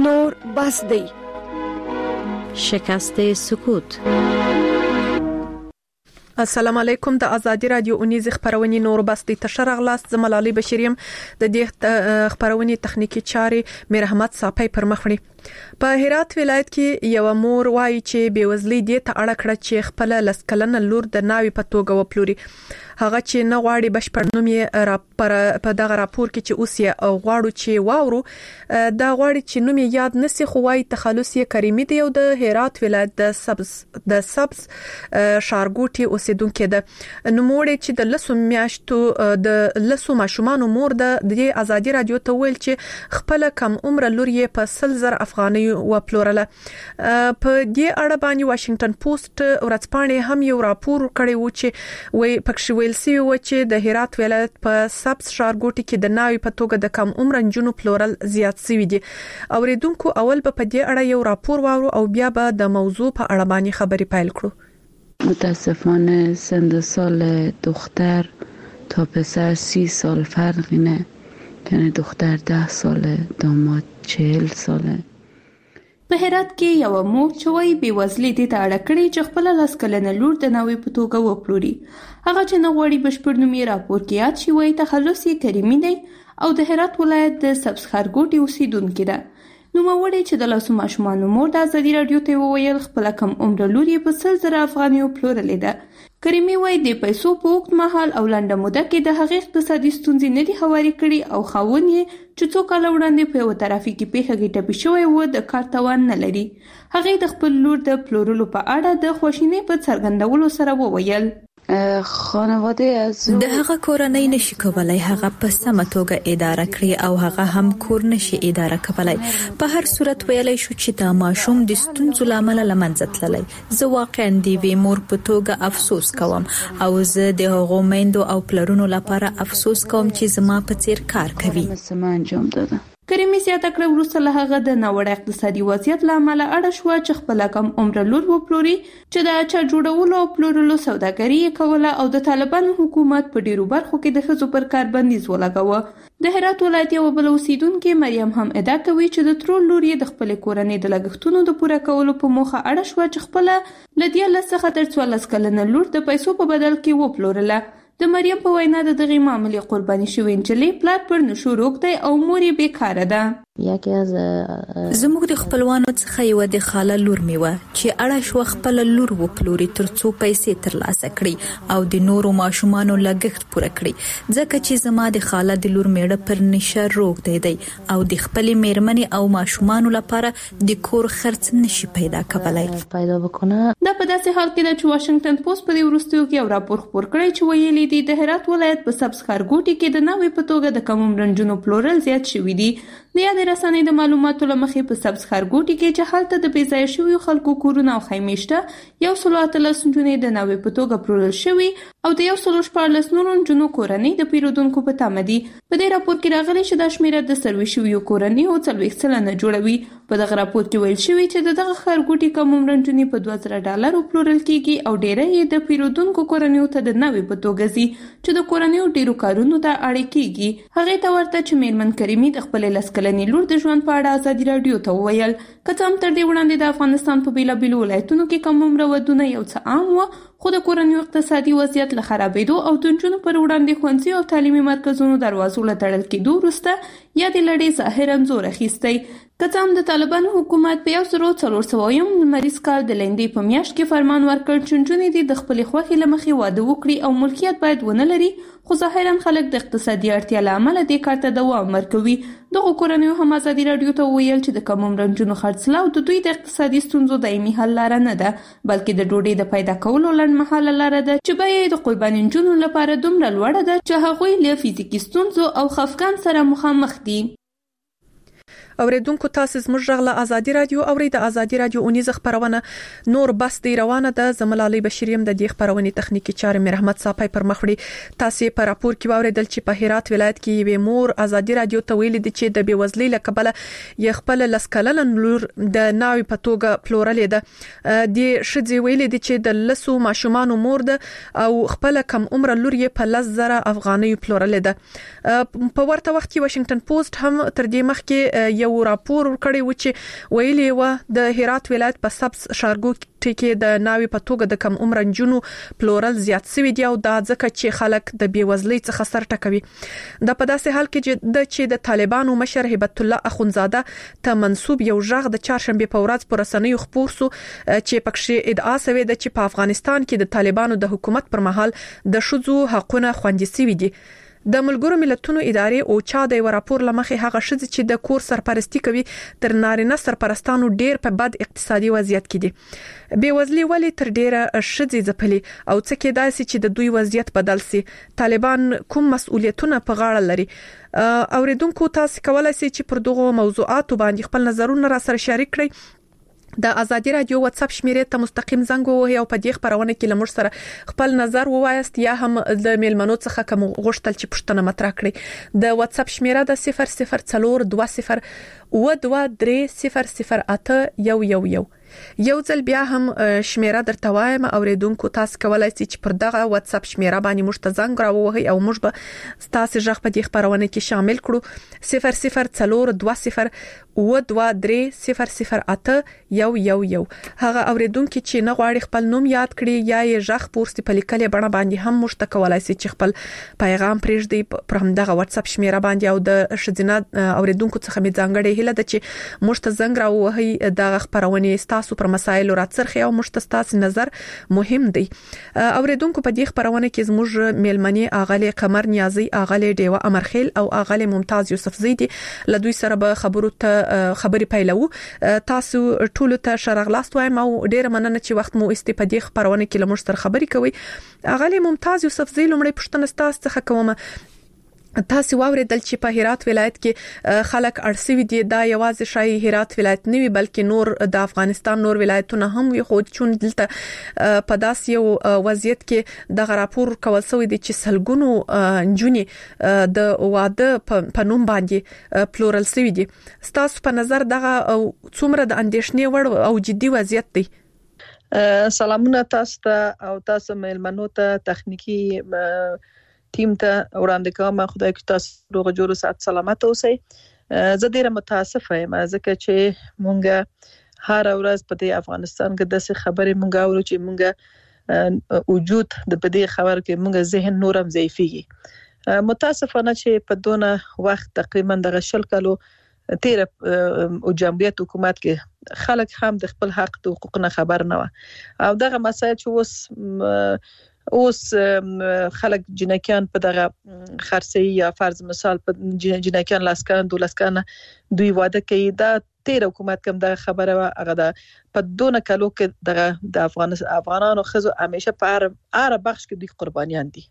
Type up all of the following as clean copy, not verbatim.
نور بس دی. شکست سکوت. السلام علیکم. د ازادي رادیو اونیز خبرونه نور بس د تشرغ لاس زملالي بشریم د دې خبرونه تخنیکی چارې مرحمت صاحب پر مخ وړي. په هرات ولایت کې یو مور وایي چې بیوزلي دې ته اړه کړه چې خپل لسکلن لور د ناوي په توګه وپلوري. هغه چې نه غواړي بشپړ نوم یې په دغه راپور کې چې اوس یې غواړو چې واورو دا غواړي چې نوم یې یاد نسی خو وایي تخلص یې کریمي دی او د هرات ولایت د سبز شارګوټي اوسیدونکو ده. نوموړي چې د لسو میاشتو د لسو ماشومان مور د ازادي رادیو ته ویل چې خپل کم عمر لور یې په 100,000 افغانۍ وپلورله. په دې اړه باندې واشنگټن پوسټ ورځپاڼې هم یو راپور کړی و چې وایي پکښ ویل سی و چې د هرات ولایت په سبز شارګوټي کې د ناوي په توګه د کم عمر جنونو پلورل زیات شوی دي. اوریدونکو اول په دې اړه یو راپور واورو او بیا به د موضوع په اړه باندې خبرې پیل کړو. متاسفانه سن سال دختر تا پسر 30 سال فرقی نه، یعنی دختر 10 ساله داماد 40 ساله. په هرات کې یو مور چې وایي بیوزلي دې ته اړه کړې چې خپل لسکلنه لور د ناوي په توګه وپلوري. هغه چې نه غواړي بشپړ نوم یې راپور کې یاد شي وایي تخلص یې کریمي دی او د هرات ولایت د سبز خارګوټي اوسیدونکې ده. نوموړې چې د لاسو ماشومانو مور د ازادي رادیو ته وویل خپل کم عمر لور یې په 100,000 افغانۍ پلورلې ده. کریمي وایي د پیسو په وخت مهال او لنډه موده کې د هغې اقتصادي ستونزې نه دي هواري کړي او خاوند یې چې څو کاله وړاندې په یو ترافیکي پیښه کې ټپي شوی و د کار توان نه لري. هغې د خپل لور د پلورلو په اړه د خواشینۍ په څرګندولو سره وویل خانواده از د هغه کورنۍ نشي کولای هغه په سمه توګه اداره کړي او هغه هم کور نشي اداره کولای. په هر صورت ویلای شو چې دا ماشوم د ستونزو لامل لمنځه تللی. زه واقعا د وی مور په توګه افسوس کوم او زه د هغو میندو او پلرونو لپاره افسوس کوم چې زما په څیر کار کوي. انجام داده. کریمي زیاته کړه وروسته له هغه د ناوړه اقتصادي وضعیت له امله اړه شوه چې خپل کم عمر لور وپلوري چې د اچار جوړولو او پلورلو سوداګري یې کوله او د طالبانو حکومت په ډیرو برخو کې د ښځو پر کار بندیز ولګاوه. د هرات ولایت یو بل اوسیدونکې مریم هم ادعا کوي چې د ترور لور یې د خپلې کورنۍ د لګښتونو د پوره کولو په موخه اړه شوه چې خپله له 14 څخه تر 14 کلنه لور د پیسو په بدل کې وپلورله. د مریم په وینا د دغې معاملې قرباني شوې نجلۍ پلار پر نشو روږ دی او مور یې بیکاره ده. زموږ د خپلوانو څخه یو د خاله لور میوه چې اړه شو خپل لور وپلوري ترڅو پیسې ترلاسه کړي او د نورو ماشومانو لګښت پوره کړي. ځکه چې زما د خاله د لور میړه پر نشه روږ دی او د خپل میرمنې او ماشومانو لپاره د کور خرڅ نشي پیدا کولای. دا په داسې حال کې ده چې واشنگټن پوسټ په دې وروستیو کې یو راپور خپور کړی چې ویلي دی د هرات ولایت په سبز خارګوټي کې د ناوي په توګه د کم عمر نجونو پلورل زیات شوي دي. د یاد رسنۍ د معلوماتو له مخې په سبز خارګوټي کې چې هلته د بې ځایه شویو خلکو کورونه او خیمې شته 118 نجونې د ناوي په توګه پلورل شوي او د 114 نورو نجونو کورنۍ د پیرودونکو په تمه دي. په دې راپور کې راغلي چې دا شمیره د سروي شویو کورنیو 40 سلنه جوړوي. په دغه راپور کې ویل شوی چې دغه خارګوټي کم عمر نجونې په $2000 پلورل کیږي او ډیری یې د پیرودونکو کورنیو ته د ناوي په توګه ځي چې د کورنیو ډیرو کارونو ته اړ کیږي. هغه ته ورته چې میرمن کریمي د خپل لسکلنې لور د ژوند په اړه ازادي رادیو ته وویل که څه هم تر دې وړاندې د افغانستان په بیلابیلو ولایتونو کې کم عمره ودونه یو څه عام و خو د کورنیو اقتصادي وضعیت له خرابېدو او د نجونو پر وړاندې ښوونځي او تعلیمي مرکزونو دروازو له تړل کېدو وروسته یا د لړۍ ظاهرا زور اخیستی. که څه هم د طالبانو حکومت په 1400 لمریز کال د لندې په میاشت کې فرمان ورکړ چې نجونې د خپلې خوښې له مخې واده وکړي او ملکیت باید ونه لري خو ظاهرا خلک د اقتصادي اړتیا له امله دې کار ته دوام ورکوي. دغو کورنیو هم ازادي رادیو ته وویل چې د کم عمر نجونو خرڅلاو د دوی د اقتصادي ستونزو دایمي حل لاره نه ده بلکې د ډوډۍ د پیدا کولو لنډمهاله لاره ده چې بیه یې د قرباني نجونو لپاره دومره لوړه ده چې هغوی له فزیکي ستونزو او خفګان سره مخامخ دي. اوریدونکو تاسو زموږ غږ له ازادي رادیو اوري. د ازادي رادیو اونیز خبرونه نور بس دی روانه ده. زملالي بشریم د دې خبرونه تخنیکی چارې مرحمت صاحب پر مخ وړي. تاسو په راپور کې واوریدل چې په هرات ولایت کې یو مور ازادي رادیو ته ویلي دي چې د بیوزلۍ لکبله یې خپل لسکلن لور د ناوي په توګه پلورلې ده. د شذي ویلي دي چې د لسو ماشومان مور ده او خپل کم عمر لور یې په 10,000 افغانۍ پلورلې ده. په ورته وخت کې واشنگټن پوسټ هم تر دې مخکې یو راپور کړی و چې ویلي و د هرات ولایت په سبز ښارګوټي کې د ناوی په توګه د کم عمر نجونو پلورل زیات شوی دی او دا ځکه چې خلک د بیوزلۍ څخه سر ټکوي. د په داسې حال کې چې د طالبانو مشر هبت الله اخونزاده ته منسوب یو ژغ د چهارشنبه په ورځ پر رسنیو خبر سو چې پکې ادعا شوی د چې په افغانستان کې د طالبانو د حکومت پر مهال د شذو حقونه خوندي شوي دي. د ملګرو ملتونو ادارې او چا د راپور لمخې هغه شذ چې د کور سرپرستی کوي تر نارینه سرپرستانو ډیر په بد اقتصادي وضعیت کې دي. بیوزلي ولی تر ډیره شذ ځپلي او څه کې داسې چې د دوی وضعیت بدل سي. طالبان کوم مسؤلیتونه په غاړه لري؟ اوریدونکو تاسو کولای شئ چې پر دغه موضوعات باندې خپل نظرونه را سره شریک کړئ. د ازادي رادیو واتس اپ شمیرې ته مستقیم زنګ ووهئ او په دې خبرونه کې لمر سره خپل نظر ووایاست یا هم د میلمنو څخه کوم غوښتل چې پښتنه مطرح کړئ. د واتس اپ شمیره د 0042 2200811 یو ځل بیا هم شمیره درته وایم اوریدونکو تاسو کولای شئ چې پر دغه واتس اپ شمیره باندې موږ ته زنګ راووهئ او موږ به تاسو ژغ په دې خبرونه کې شامل کړو. 0042 هغه اوریدونکو چې نه غواړي خپل نوم یاد کړي یا یې ژغ پورستی په لیکلې بڼه باندې هم موږ ته کولای شئ چې خپل پیغام پرېږدي پر همدغه واتس اپ شمیره باندې او د شذینه اوریدونکو څخه می ځانګړې هله د چې موږ ته زنګ راووهئ دغه خبرونه تاسو پر مسایل راڅرخي او مشتستاس نظر مهم دی. اوریدونکو په دې خبرونه کې زموږ میلمنې اغاله قمر نیازي اغاله دیوه امرخیل او اغاله ممتاز یوسفزی دي. لدوی سره به خبري پیلو. تاسو ټول ته شرغلاست وایم او ډیر مننه چې وخت مو استفادې خبرونه کې لمر سره خبري کوي. اغاله ممتاز یوسفزی لمړی پښتنه تاسو څخه کومه تاسو واوریدل چې په هرات ولایت کې خلک ارسوي دي دا یوازې شای هرات ولایت نه وي بلکې نور د افغانستان نور ولایتونه هم وي خو چون دلته په داس یو وضعیت کې د راپور کول سوی دي چې سلګونو نجونی د واده په نوم باندې پلورل سوي دي. تاسو په نظر دغه څومره د اندېښنې وړ او جدي وضعیت دی؟ سلامونه تاسو ته او تاسو مېلمنو ته تخنیکی ټیم ته وړاندې کوم. خدای کې تاسو روغ جوړ سات سلامت اوسئ. زه ډیره متاسفه یم ځکه چې مونږ هر ورځ په دې افغانستان کې د خبرې مونږ اورو چې مونږ وجود د دې خبر کې مونږ ذهن نورم ضعیفيږي. متاسفانه چې په دونه وخت تقریبا د غشل کلو تیر او جمهوریت حکومت کې خلک هم د خپل حق او حقوقو خبر نه و او دغه مسایل چې اوس خلک جنکیان په دغه خرڅي یا فرض مثال په جنکیان لاسکان دولسکان دوی واده کوي. دا تیر حکومت کوم دغه خبره هغه د په دونه کلو کې د افغانانو خزو همیشه په هر بخش کې دوی قربانیان دي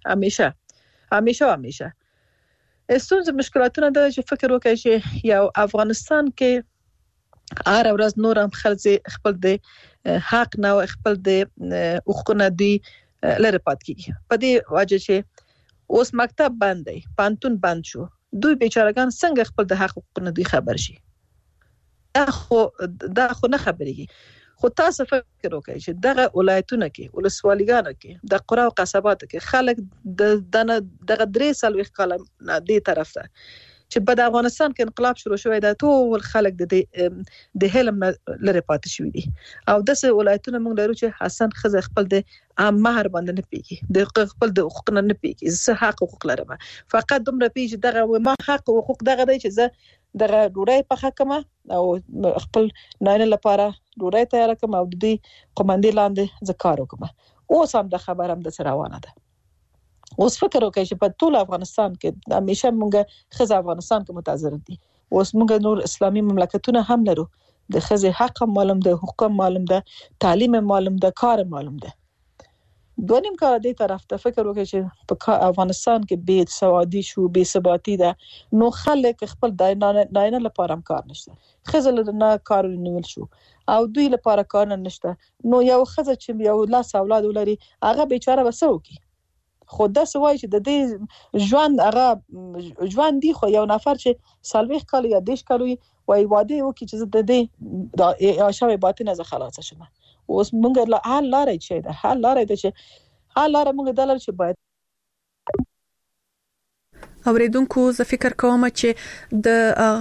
همیشه استونز مشکلاتونه د فکر وکړي چې یو افغانستان کې هر ورځ نورم خلک خپل د حق نه خپل د حقوقونه دی لره پات کیږي. په دې وجه چې اوس مکتب بند دی پانتون بند شو دوی بیچارهګان څنګه خپل د حقوقونه دوی خبر شي؟ دا خو نه خبرېږي. خو تاسو فکر وکړئ چې دغه ولایتونه کې ولسوالیګانو کې د قرا او قصباتو کې خلک دغه 3 سال وخت کال نه دی طرف ته چې په افغانستان کې انقلاب شروع شوی دا ټول خلک د هلم لره پاتې شوی دي او دغه ولایتونه موږ لرو چې حسن خزه خپل د مہر باندې نه پیږي د خپل د حقوق نه پیږي زه حق حقوق لرم فقط دومره پیږي دغه ما حق او حقوق دغه دی چې زه دغه ډوړی په حکمه او خپل ناینه لپاره ډوړی تیار کوم او د دې قومندې لاندې زکار وکم. اوس هم د خبرم د روانه ده. اوس فکر وکړئ چې په ټول افغانستان کې همیشه موږ خزه افغانستان کې متضرر دي. اوس موږ نور اسلامي مملکتونه هم لرو د خزه حق معلوم ده حقوق معلوم ده تعلیم معلوم ده کار معلوم ده. دونیم کار دې طرف ته فکر وکړئ چې په افغانستان کې بې سوادي شو بې ثباتی ده نو خلک خپل داینه لپاره کار نشته خزه نه کار نیول شو او دوی لپاره کار نشته نو یو خزه چې یو لاس اولاد ولري هغه بیچاره وسو کی خو دا سوای چې د دې ژوند هغه ژوند دی خو یو نفر چې سالويخ کال یا دیش کال وي واده وکي چې د دې عاشق باطنه ز خلاص شمه. اوس موږ له حل لارې چې ده حل لارې ده چې حل لارې موږ دلل چې باید اوریدونکو زه فکر کوم چې د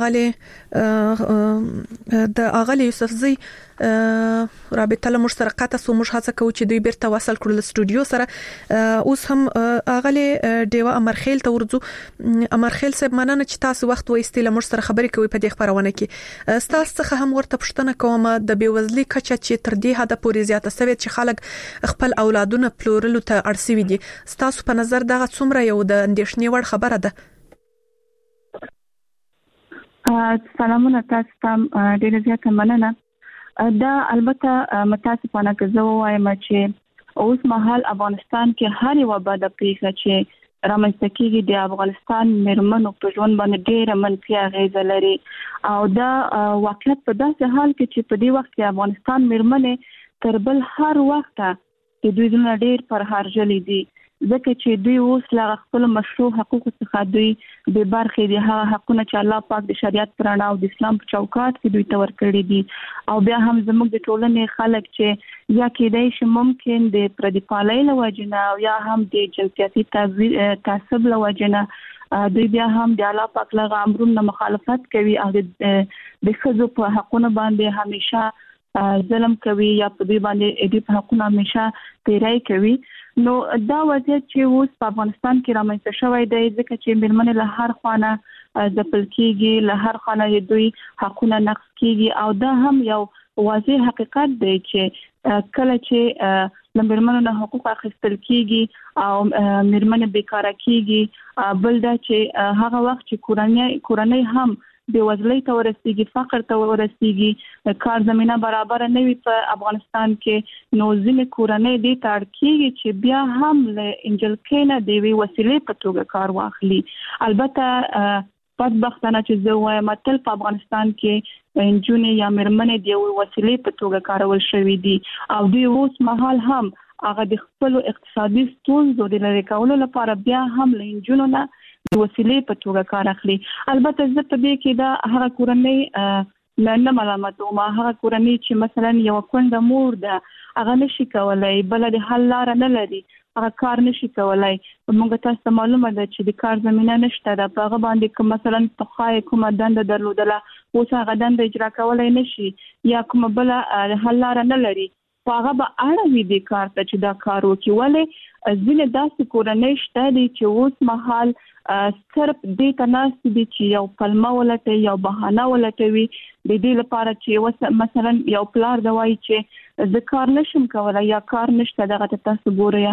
اغلی یوسفزی رابطه له مشترکات سو موږ هڅه کوو چې دوی بیرته وصل کړو له سټوډیو سره. اوس هم اغلی دیوا امرخیل ته ورځو. امرخیل صاحب مننه چې تاسو وخت وایستې له موږ سره خبرې کوي په دې خبرونه کې. تاسو څخه هم ورته پوښتنه کوم د بیوزلي کچه چې تر دې حد پورې زیاته شوې چې خلک خپل اولادونه پلورلو ته اړسوي دي، تاسو په نظر دغه څومره یو د اندېښنې وړ خبره ده؟ سلامونه تاسو ته ډیره زیاته مننه. دا البته متاسفانه که زه وایم چې اوس مهال افغانستان کې هر یو بده پیښه چې رامنځته کیږي د افغانستان مېرمنو په ژوند باندې ډیره منفي اغیزه لري، او دا واقعیت په داسې حال کې چې په دې وخت کې افغانستان مېرمنې تر بل هر وخت د دوی ژوند ډیر پرهارجلې دي، ځکه چې دوی اوس له خپل مشروع حقوقو څخه دوی د برخې د هغه حقونه چې الله پاک د شریعت پر رڼا او د اسلام په چوکاټ کې دوی ته ورکړي دي، او بیا هم زموږ د ټولنې خلک چې یا کېدای شي ممکن د پردي پالۍ له وجې نه او یا هم د جنسیتي تعصب له وجې نه دوی بیا هم د الله پاک له امرونو مخالفت کوي او د ښځو په حقونو باندې همیشه ظلم کوي یا په دې باندې د حقونو همیشه تیری کوي. نو دا وضعیت چې اوس په افغانستان کې رامنځته شوی دی ځکه چې مېرمنې له هر خوانه ځپل کېږي، له هر خوانه دوی حقونه نقض کېږي، او دا هم یو واضح حقیقت دی چې کله چې له مېرمنو نه حقوق اخیستل کېږي او مېرمنې بیکاره کېږي، بل دا چې هغه وخت چې کورنۍ هم بېوزلۍ ته ورسیږي، فقر ته ورسیږي، کار زمینه برابر نه وي په افغانستان کې، نو ځینې کورنۍ دې ته اړ کېږي چې بیا هم له انجلکۍ نه د یوې وسیلې په توګه کار واخلي. البته بدبختانه چې زه وایم تل په افغانستان کې نجونې یا مېرمنې د یوې وسیلې په توګه کارول شوي دي، او دوی اوس مهال هم هغه د خپلو اقتصادي ستونزو د لرې کولو لپاره بیا هم له نجونو نه د وسیلې په توګه کار اخلي. البته زه په دې کې دا هغه کورنۍ نه ملامتوم، هغه کورنۍ چې مثلا یو کونډه مور ده هغه نشي کولای بل د حل لار نه لري، هغه کار نشي کولای. موږ تاسو معلومه ده چې د کار زمينه نشته ده، په هغه باندې کوم مثلا تخای کومه دنده درلودله اوس هغه دنده اجرا کولای نشي یا کوم بل حل لار نه لري، هغه به اړه وي د کار ته چې دا کار وکړي. ولې ځینې داسې کورنۍ شته دي چې اوس مهال صرف دې ته ناست دي چې یو پلمه ولټوي، یو بهانه ولټوي د دې لپاره چې مثلا یو پلار دا وایي چې زه کار نشم کولای یا کار نشته، دغه تاسو ګورئ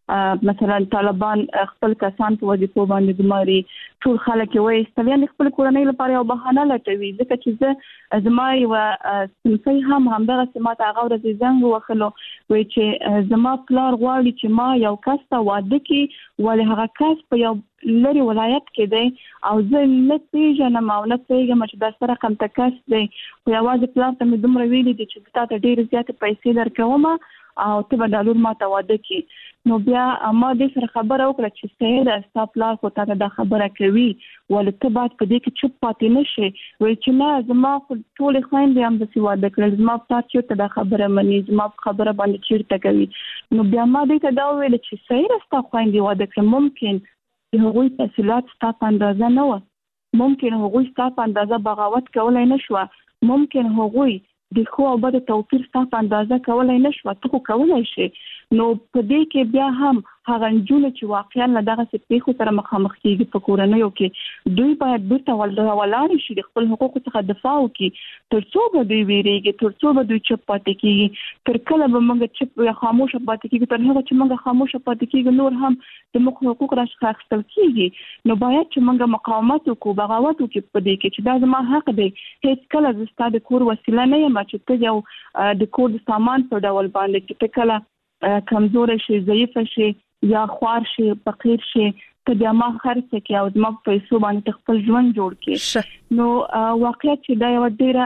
مثلا طالبان خپل کسان په وظیفو باندې ګماري، ټول خلک وایي استلیان خپل کورنۍ لپاره یو بهانه لټوي، ځکه چې زما یو سمسي همدغه سمات هغه ورځ زنګ وخلو وایي چې زما پلار غواړي چې ما یو کس ته واده کړي، ولې هغه کس په یو لري ولایت کې دی او زه نه پیژنم او نه پوهیږم چې دا څه رقم ته کس دی، خو یوازې پلار ته مې دومره ویلي دي چې تا ته ډېرې زیاتې پیسې درکوم او ته به دا لور ما ته واده کړي. نو بیا ما دې سره خبره وکړه چې صحیح ده ستا پلار خو تا ته دا خبره کوي، ولې ته باید په دې کې چوپ پاتې نه شې. وایي چې نه زما خو ټولې خویندې همداسې واده کړل، زما پلار چېرته دا خبره مني، زما په خبره باندې چېرته کوي. نو بیا ما دې ته دا وویل چې صحیح ده ستا خویندې واده کړې، ممکن هغوی تحصیلات ستا په اندازه نه وه، ممکن هغوی ستا په اندازه بغاوت کولی نه شوه، ممکن هغوی د ښو او بدو توپیر ستا په اندازه کولی نه شوه، ته خو کولی شې. نو په دې کې بیا هم هغه نجونې چې واقعا له دغسې پیښو سره مخامخ کېږي په کورنیو کې، دوی باید بیرته ولاړې شي، د خپل حقوقو څخه دفاع وکړي، تر څو به دوی ویرېږي، تر څو به دوی چپ پاتې کېږي، تر کله به موږ چپ یا خاموشه پاتې کېږو، تر هغه چې موږ خاموشه پاتې کېږو نور هم زموږ حقوق راڅخه اخیستل کېږي. نو باید چې موږ مقاومت وکړو، بغاوت وکړو په دې کې چې دا زما حق دی، هېڅ کله زه ستا د کور وسیله نه یم چې ته یو د کور د سامان په ډول باندې چې ته کله کمزوره شي، ضعیفه شي یا خوار شي، فقیر شي، ته بیا ما خرڅ کړې او زما په پیسو باندې خپل ژوند جوړ کړې. نو واقعیت چې دا یو ډېره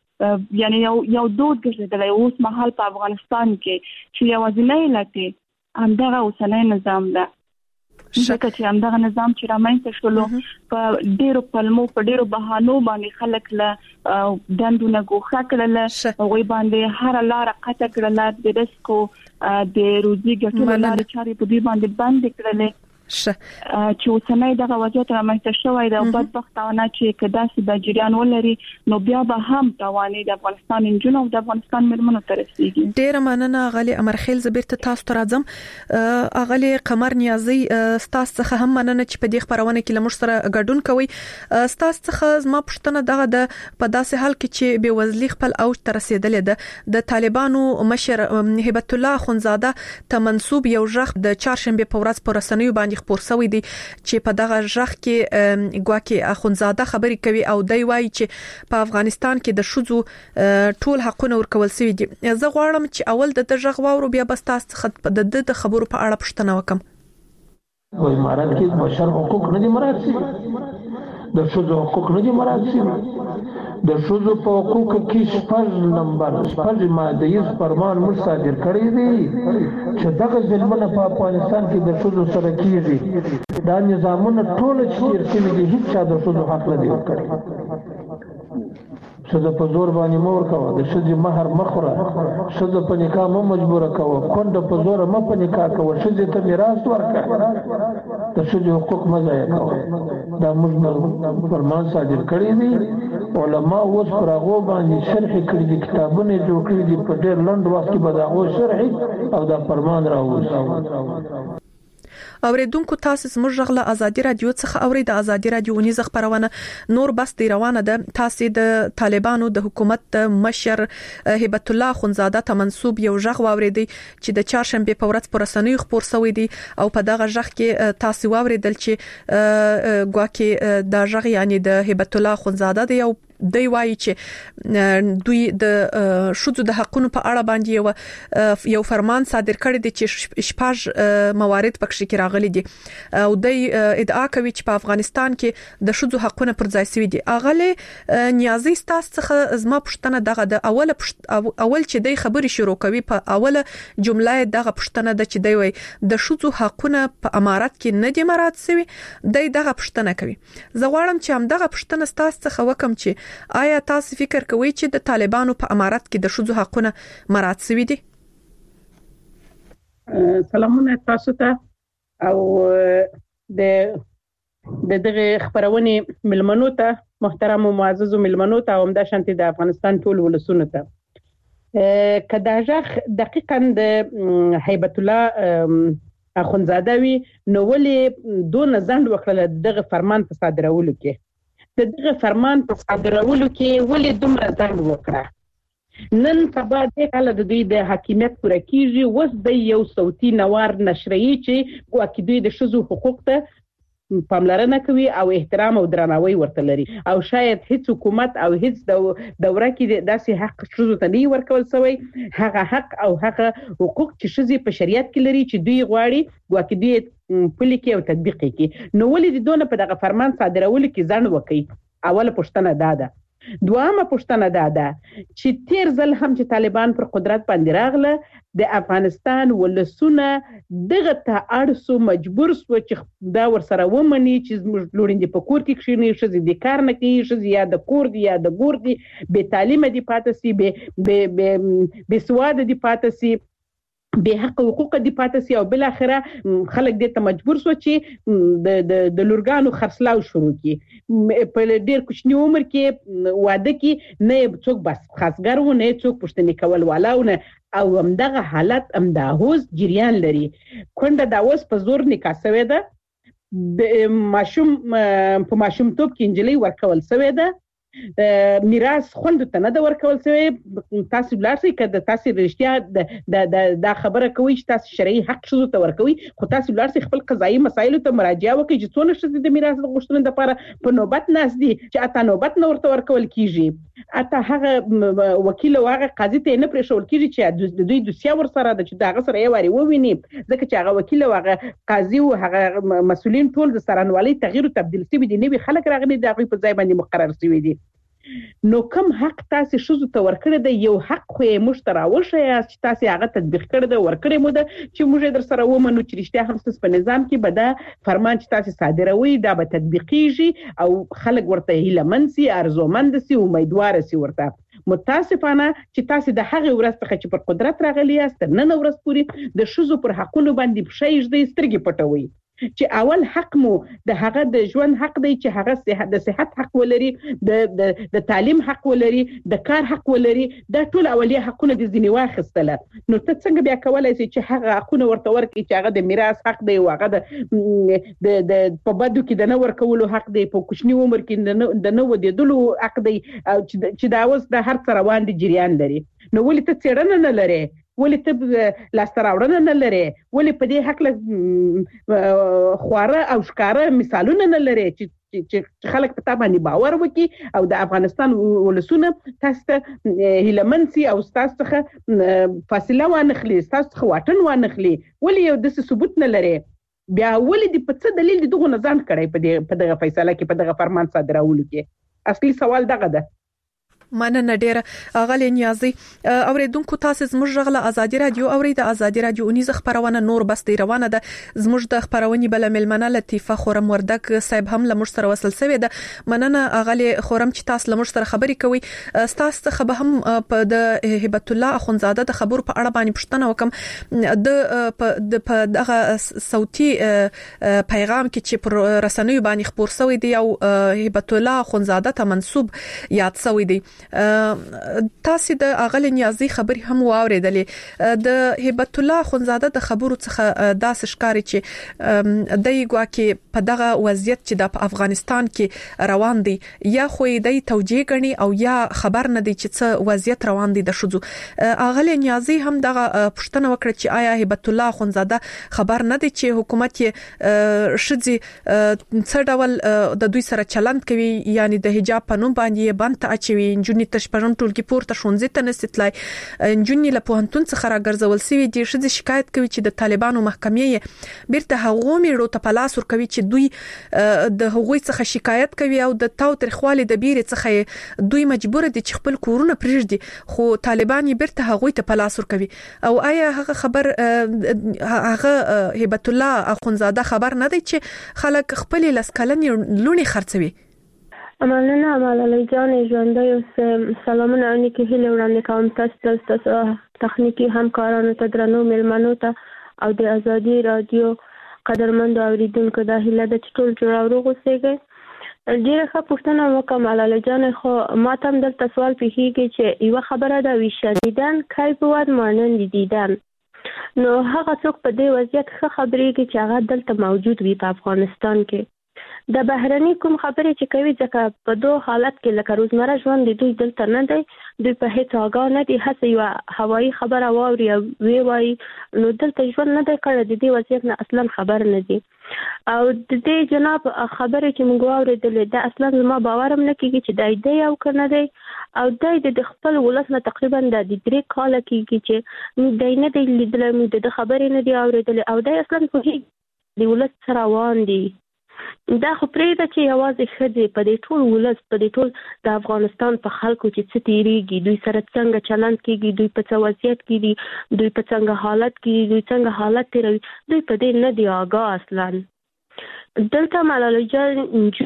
یعنی یو دود ګرځېدلی اوس مهال په افغانستان کې چې یوازینۍ لټې همدغه اوسنی نظام ده، ځکه چې همدغه نظام چې رامنځته شولو په ډېرو پلمو په ډېرو بهانو باندې خلک له دندو نه ګوښه کړل، هغوی باندې هر لاره قطع کړل، د رزق د روزي ګټلو لارې چارې په دې باندې بند کړلې. چې اوسنۍ دغه وضعیت رامنځته شوی د بدبختانه چې کداسې د جریان ولري نو بیا به هم تواني د افغانستان انجونو او د افغانستان مېرمنو ته رسیږي. ډېر مننه غالي امرخیل زبیرته تاسو ته راځم. غالي قمر نیازي تاسو څخه هم مننه چې په دې خبرونه کې لمر سره ګډون کوي. تاسو څخه زما پوښتنه دغه د په داسې حال کې چې بې وزلي خپل اوج ته رسیدلې ده د طالبانو مشر هبت الله اخونزاده ته منسوب یو ژغ د چهارشنبه په ورځ په رسنیو باندې خبر شوی دی چې په دغه ژغ کې ګواکي اخونزاده خبري کوي او دی وایي چې په افغانستان کې د شذو ټول حقونه ورکول شوی دي. زه غواړم چې اول د ژغ واورو بیا بس تاسو د خبرو په اړه پوښتنه وکم. په امارات کې بشر حقوق نه دي مراعات شوي، د شذو حقوق نه دي مراعات شوي. د شذو په حقوق کې شپږ ماده فرمان موږ صادر کړی دی چې دغه ظلمونه په افغانستان کې د شذو سره کیږي. دا نظامونه ټول چې تیر شوي دي هیڅ چا د شذو حق نه دی ورکړی. شذو په زور باندې مور کوه، د شذو مہر مخوره، شذو په نکاح مو مجبور کوه، کونډه په زور مو په نکاح کوه، شذو ته میراث ورکړه، د شذو حقوق مزه کوه. دا موږ فرمان صادر کړی دی. علما اوس پر هغه باندې شرح کړی دي، کتابونه جوړ کړی دي، په ډېر لنډ وخت کې به دا غو شرح او دا فرمان راوځي. اوریدونکو تاسو زموږ غږ له ازادي رادیو څخه اوري. د ازادي رادیو ونیزه خبرونه نور بس دی روانه ده. تاسو د طالبانو د حکومت مشر هبت الله اخونزاده ته منسوب یو غږ واوریدي چې د چهارشنبه په ورځ پر رسنیو خبر شوی دی او په دغه غږ کې تاسو واوریدل چې ګواکي د غږ یعنی د هبت الله اخونزاده دی او دی وایي چې دوی د شذو د حقونو په اړه باندې یو فرمان صادر کړی دی چې شپږ موارد پکې کې راغلي دي او دی ادعا کوي چې په افغانستان کې د شذو حقونه پر ځای شوي دي. اغله نیازي تاسو څخه زما پوښتنه دغه د اول چې دی خبري شروع کوي په اوله جمله دغه پوښتنه د چې دی وایي د شذو حقونه په امارات کې نه دي مراعات شوي. دی دغه پوښتنه کوي. زه غواړم چې هم دغه پوښتنه تاسو څخه وکم چې آیا تاسو فکر کوئ چې د طالبانو په امارات کې د شذو حقونه مراعات شوي دي؟ سلامونه تاسو ته او د دغه خبرونه ملمنو ته، محترم او معزز ملمنو ته، او همدا شانتي د افغانستان ټول ولسونو ته. کدا ژغ دقیقاً د هیبت الله اخونزاده وی نو ولې دون ځند وکړل دغه فرمان په صادرولو کې. دغه فرمان په صادرولو کې ولې دومره ځند وکړه؟ نن سبا د کله د دوی د حاکمیت پوره کیږي، اوس د یو صوتي نوار نشریه چې ګواکې دوی د ښځو حقوق ته پاملرنه کوي او احترام او درناوی ورته لري، او شاید هیڅ حکومت او هیڅ دوره کې داسې حق ښځو ته نه ورکول شوی. هغه حق او هغه حقوق چې ښځې په شریعت کې لري چې دوی غواړي ګواکې دوی پلي کې او تطبیق کې. نو ولې دونه په دغه فرمان صادرولو کې ځند وکړي؟ اوله پوښتنه دا ده. دوامه پوښتنه دا ده چې تیر ځل هم چې طالبان پر قدرت باندې راغله، د افغانستان ولسونه دغه ته اړ سو، مجبور سو چې دا ورسره ومني چې زموږ لوړندې په کور کې کښیني، ښځې د کار نه کوي، ښځې یا د کور دي یا د ګور دي، بې تعلیمه دي پاتې سي، بې سواده دي پاتې سي، به حق حقوق دي پاتې سي، او بل اخره خلک دې ته مجبور سو چې د لورګانو خرڅلاو شروع کړي. په ډېر کوچني عمر کې واده کې نه څوک بس خاصګر و، نه څوک پوښتنې کول والا و، نه او همدغه حالت همدا اوس جریان لري. کونډه دا اوس په زور نکاح شوې ده، د ماشوم په ماشومتوب کې نجلۍ ورکول شوې ده، میراث خوند ته نه ورکول شوی. تاسو بلارسي کده تاسو رښتیا دا خبره کوي چې تاسو شرعي حق شذو ته ورکوي، خو تاسو بلارسي خپل قضایي مسایلو ته مراجعه وکړئ چې څونه شذې د میراث غوښتنې لپاره په نوبت ناس دي چې اته نوبت نه ورته ورکول کیږي. اته هغه وکیل او هغه قاضي ته نه پرېښول کیږي چې د دوی دوسیه ورسره ده چې دا هغه سره یې واري وویني، ځکه چې هغه وکیل او هغه قاضي او هغه مسؤلین ټول د سرانوالۍ تغییر او تبدیل شوي دي، نوي خلک راغلي دي، هغوی په ځای باندې مقرر شوي دي. نو کوم حق تاسو ښځو ته ورکړی دی؟ یو حق خو یې موږ ته راوښیاست چې تاسو هغه تطبیق کړی دی، ورکړی مو ده چې موږ یې در سره ومنو چې رښتیا هم ستاسو په نظام کې به دا فرمان چې تاسو صادروئ دا به تطبیقیږي او خلک ورته هیلهمند سي، ارزومند سي، امیدواره سي ورته. متاسفانه چې تاسو د هغې ورځ څخه چې پر قدرت راغلي یاست تر نن ورځ پورې د ښځو پر حقونو باندې پښه ایږدئ، سترګې پټوئ. چې اول حق مو د هغه د ژوند حق دی چې هغه د صحت حق ولري د تعلیم حق ولري د کار حق ولري دا ټول اولیه حقونه د ځینې واخیستله نو ته څنګه بیا کولای شې چې هغه حقونه ورته ورکړي چې هغه د میراث حق دی او هغه د په بدو کې د نه ورکولو حق دی په کوچني عمر کې د نه ودېدلو حق دی چې دا اوس د هر څه روان دي جریان لري نو ولې ته څېړنه نه لرې ولې ته لاسته راوړنه نه لرې ولې په دې هکله خواره او ښکاره مثالونه نه لرې چې خلک په تا باندې باور وکړي او د افغانستان ولسونه تاسو ته هیلهمن سي او تاسو څخه فاصله وانخلي تاسو څخه واټن وانخلي ولې یو داسې ثبوت نه لرې بیا ولې د په څه دلیل دغه نه ځان کړی په دغه فیصله کې په دغه فرمان صادرولو کې اصلي سوال دغه ده مننه ډیره غالي نیازي اوریدونکو تاسو زموږ غله ازادي رادیو اوري د ازادي رادیو اونیز خبرونه نور بس دی روانه ده زموږ د خبرونې بل ملمنه لطیفه خورم وردک صاحب هم لمر سره وصل سوی ده مننه غالي خورم چې تاسو لمر سره خبري کوي تاسو خبر هم په د هبت الله اخونزاده د خبرو په اړه باندې پښتنه وکم د دغه صوتي پیغام کې چې پر رسنیو باندې خبر سوی دی او هبت الله اخونزاده ته منسوب یاد سوی دی تاسو د اغل نیازي خبري هم واوریدلې د هبت الله خونزاده د خبرو څخه داس ښکاری چې دای ګواکې په دغه وضعیت چې د افغانستان کې روان دي یا خو دای توجیه غني او یا خبر نه دي چې څه وضعیت روان دي د شذو اغل نیازي هم دغه پښتنه وکړه چې آیا هبت الله خونزاده خبر نه دي چې حکومت یې شذي څه ډول د دوی سره چلند کوي یعنی د حجاب په نوم باندې بند اچوي جنې تشپرم ټول کې پورته شونځي ته نستلای جنې له پوهنتون څخه راګرځول سوي دي شذ شکایت کوي چې د طالبانو محکمې بیرته هغو میړو ته پلاس ور کوي چې دوی د هغوی څخه شکایت کوي او د تاو ترخوالي د بیره څخه دوی مجبور دي چې خپل کورونه پرېږدي خو طالبان بیرته هغوی ته پلاس ور کوي او آیا هغه خبر هغه هبت الله اخونزاده خبر نه دی چې خلک خپل لسکلنې لونی خرڅوي مننه ملالۍ جان ژوندۍ اوس سلامونه اونیکي هیله وړاندې کوم تاسو تخنیکی همکارانو ته درنو ملمنو ته او د ازادي رادیو قدرمند اوریدونکو د هیله د ټول جوړ او روغ اوسئ ډیره ښه پوښتنه وکړه ملالۍ جان خو ما ته هم دلته سوال پیښیږي چې یو خبره ده وی شنیدن کای بود مانند دیدن نو هغه څوک په دې وضعیت ښه خبرېږي چې هغه دلته موجود وي په افغانستان کې د بهرني کوم خبرې چې کوي ځکه په دوه حالت کې لکه روزمره ژوند دوی دلته نه دی دوی په هیڅ آگاه نه دي هڅه یو هوایي خبره واوري او وی نو دلته ژوند نه دی کړی د دې وضعیت نه اصلا خبر نه دي او د دې جناب خبرې چې موږ واورېدلې دا اصلا زما باور هم نه کېږي چې دی او که نه دی او دی د خپل ولس نه تقریبا د 3 کاله کېږي چې دی نه دی لیدلی موږ د خبرې نه دی اورېدلې او دی اصلا پوهېږي د ولس څه روان دي دا خو پرېږده چې یوازې ښځې په دې ټول ولس په دې ټول د افغانستان په خلکو چې څه تېرېږي دوی سره څنګه چلند کېږي دوی په څه وضعیت کې دي دوی په څنګه حالت کې دي دوی څنګه حالت تېروي دوی په دې نه دي آګاه اصلا دلته ملالۍ جان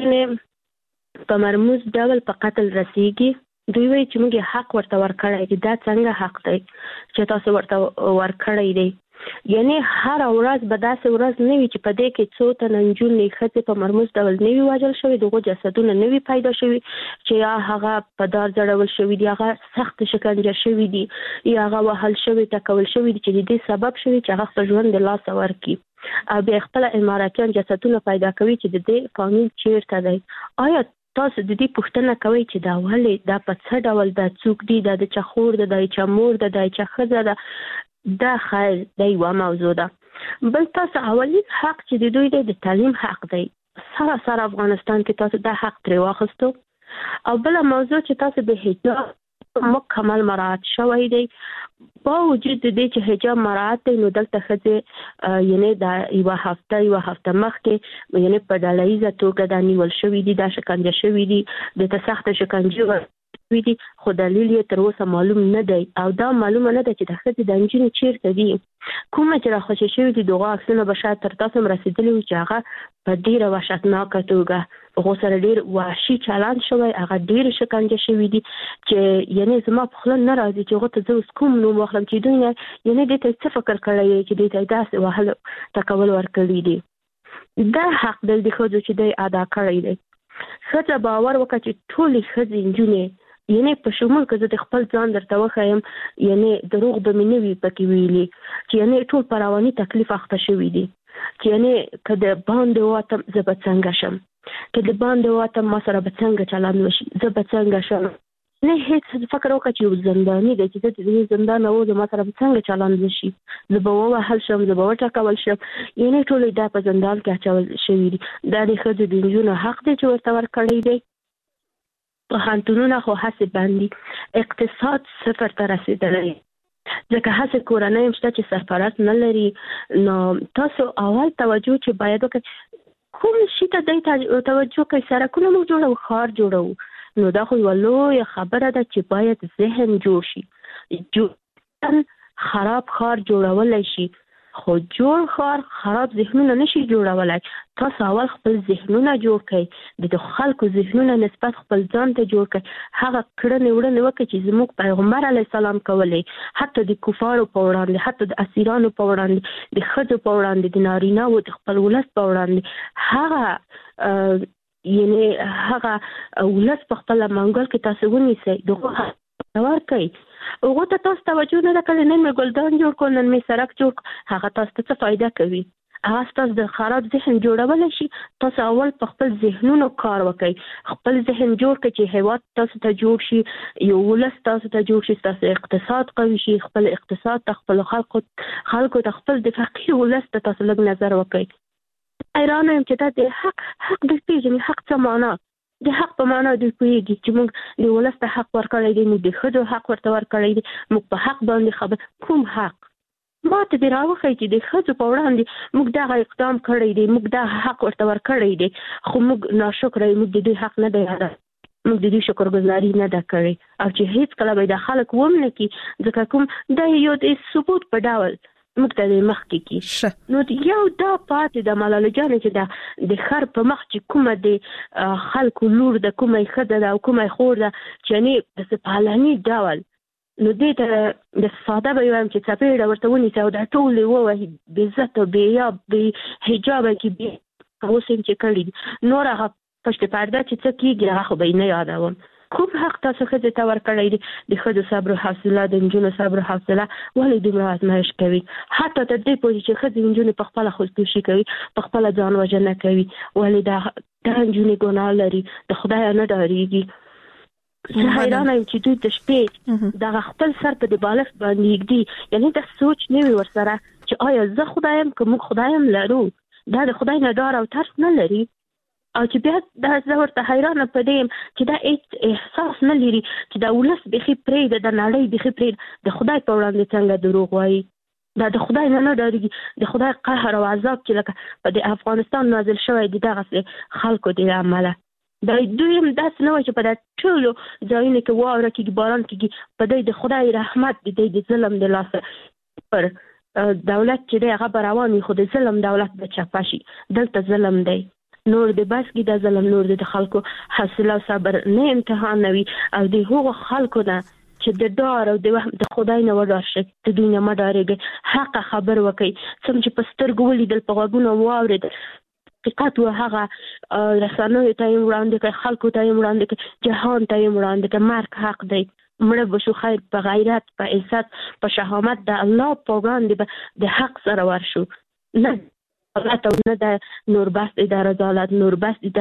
نجونې په مرموز ډول په قتل رسېږي دوی وایي چې موږ حق ورته ورکړی دی دا څنګه حق دی چې تاسو ورته ورکړی دی یعنی هر ورځ به داسې ورځ نه وي چې په دې کې څو تنه نجونې ښځې په مرموز ډول نه وي وژل شوي دغو جسدونه نه وي پیدا شوي چې یا هغه په دار ځړول شوي دي هغه سخت شکنجه شوي دي یا هغه وهل شوي ټکول شوي دي چې د دې سبب شوي چې هغه خپل ژوند د لاسه ورکړي او بیا خپل اماراتیان جسدونه پیدا کوي چې د دې قانون چیرته دی آیا تاسو د دې پوښتنه کوئ چې دا ولې دا په څه ډول دا څوک دي دا د چا خور ده دا چا مور ده دا چا ښځه ده دا خیر دا یوه موضوع ده بل تاسو اولین حق چې د دوی د تعلیم حق دی سره افغانستان کې تاسو دا حق ترې واخیستو او بله موضوع چې تاسو د حجاب مکمل مراعات شوی دی با وجود د دې چې حجاب مراعات دی نو دلته ښځې یعنی دا یوه هفته مخکې یعنی په ډله ییزه توګه دا نیول شوي دي دا شکنجه شوي دي د ته سخته شکنجې دي خو دلیل یې تر اوسه معلوم نه دی او دا معلومه نه ده چې د ښځې د نجونې چیرته دي کومه چې راخوشي شوي دي دغه عکسونه به شاید تر تاسو هم رسېدلي وي چې هغه په ډېره وحشتناکه توګه هغو سره ډېر وحشي چلند شوی هغه ډېرې شکنجه شوي دي چې یعنی زما په خوله نه راځي چې هغو ته زه اوس کوم نوم واخلم چې دوی نه یعنې دې ته څه فکر کړی دی چې دې ته یې داسې وهل ټکول ورکړي دي دا حق د ښځو چې دی ادا کړی دی. ښځه باور وکړه چې ټولې ښځې نجونې یعنی په شمول که زه د خپل ځان درته وښیم یعنی دروغ به مې نه وي پکې ویلي چې یعنی ټول په رواني تکلیف اخته شوي دي چې یعنی که د باندې ووتم زه به څنګه شم، که د باندې ووتم ما سره به څنګه چلند وشي، زه به څنګه شم. نه هیڅ فکر وکړه چې یو زنداني دی چې زه د زندان نه وځم ما سره به څنګه چلند وشي، زه به ووهل شم، زه به وټکول شم. یعنی ټول دا په زندان کې اچول شوي دي. دا د ښځو د نجونو حق دی چې ورته ورکړی دی. پوهنتونونه خو هڅې باندې اقتصاد صفر ته رسېدلی ځکه هڅې کورنۍ هم شته چې سرپرست نه لري. نو تاسو اول توجه چې باید وکړئ کوم شي ته دی توجه کوئ. سړکونه موږ جوړوو، ښار جوړوو، نو دا خو یوه لویه خبره ده چې باید ذهن جوړ شي. خراب ښار جوړولی شي خو جوړ ښار خراب ذهنونه نشي جوړولای. تاسو اول خپل ذهنونه جوړ کړئ، د خلکو ذهنونه نسبت خپل ځان ته جوړ کړئ. هغه کړنې وړنې وکړئ چې زموږ پیغمبر علیه السلام کولې، حتی د کفارو په وړاندې، حتی د اسیرانو په وړاندې، د ښځو په وړاندې، د نارینه‌وو د خپل ولس په وړاندې. هغه یعنی هغه ولس په خپله منګل کې تاسو ونیسئ، دغه ورکړئ. هغه ته تاسو توجه نه ده کړې، نن مې ګلدان جوړ کړ، نن مې سړک جوړ کړ، هغه تاسو ته څه فایده کوي؟ هغه تاسو د خراب ذهن جوړولی شي. تاسو اول په خپل ذهنونو کار وکړئ، خپل ذهن جوړ کړئ چې هیواد تاسو ته جوړ شي، یو ولس تاسو ته جوړ شي، تاسو اقتصاد قوي شي، خپل اقتصاد ته، خپل خلکو ته، خپل د فقیر ولس ته تاسو لږ نظر وکړئ. حیرانه یم چې دا د حق د پیژني حق څه معنا د حق په معنا دوی پوهېږي چې موږ د ولس ته حق ورکړی دی، موږ د ښځو حق ورته ورکړی دی، موږ په حق باندې خبر. کوم حق؟ ما ته دې راوښیي چې د ښځو په وړاندې موږ دغه اقدام کړی دی، موږ دغه حق ورته ورکړی دی، خو موږ ناشکره یو، موږ د دوی حق نه دی ادا، موږ د دوی شکرګزاري نه ده کړې، او چې هیڅ کله به د خلک ومنه کړي ځکه کوم دا یو د ثبوت په ډول موږ ته د مخکې کی. نو یو دا پاتې د ملاله جانې چې د خر په مخ چې کومه د خلکو لور د کومه ښځه ده او کومه خور ده چې یعنې داسې پالني ډول، نو دې ته د ساده به یې وایم چې څپېړه ورته ونیسي او دا ټولې ووهي بې عزته بې یاب بې حجابه کې بې اوس یې چې کړي دي. نور هغه پشت پرده چې څه کېږي هغه خو به یې نه یادوم. کوم حق تاسو ښځې ته ورکړی دی؟ د ښځو صبر و حوصله، د نجونو صبر و حوصله. ولې دومره ازمایش کوي؟ حتی تر دې پورې چې ښځې نجونې په خپله خودکشي کوي، په خپله ځان وژنه کوي. ولې دا نجونې ګناه لري؟ د خدایه نه ډارېږي. زه حیرانه یم چې دوی د شپې دغه خپل سر په د بالښت باندې ږدي، یعنې دا سوچ نه وي ورسره چې آیا زه خدای یم که موږ خدای هم لرو؟ دا د خدای نه ډار او ترس نه لري. او چې بیا دا زه ورته حیرانه په دې یم چې دا هېڅ احساس نه لري چې دا ولس بیخي پرېږده، د نړۍ بیخي پرېږده، د خدای په وړاندې څنګه دروغ وایي. دا د خدای نه ډارېږي، د خدای قهر او عذاب چې لکه په د افغانستان نازل شوی د دغسې خلکو د عمله. دا دوی هم داسې نه وایي چې په دا ټولو ځایونو کې واوره کېږي، باران کېږي، په دوی د خدای رحمت د دوی د ظلم د لاسه پر دولت چې دی هغه به روان وي، خو د ظلم دولت به چپه شي. دلته ظلم دی، نور د بس کې د ظلم، نور د خلکو حوصله او صبر نه امتحان نه وي. او د هغو خلکو نه چې د ډار او د وهم د خدای نه وډار شي، د دوی نه مه ډارېږئ، حقه خبر وکړئ. څوم چې په سترګو ولیدل، په غوږونو واورېدل، حقیقت و هغه رسنیو ته یې وړاندې کړئ، خلکو ته یې وړاندې کړئ، جهان ته یې وړاندې کړئ. مرګ حق دی، مړه به شو خیر په غیرت، په عزت، په شهامت، د الله په وړاندې به د حق سره ورشو. نه رضالت او نه د نور بس د رضالت، نور بس د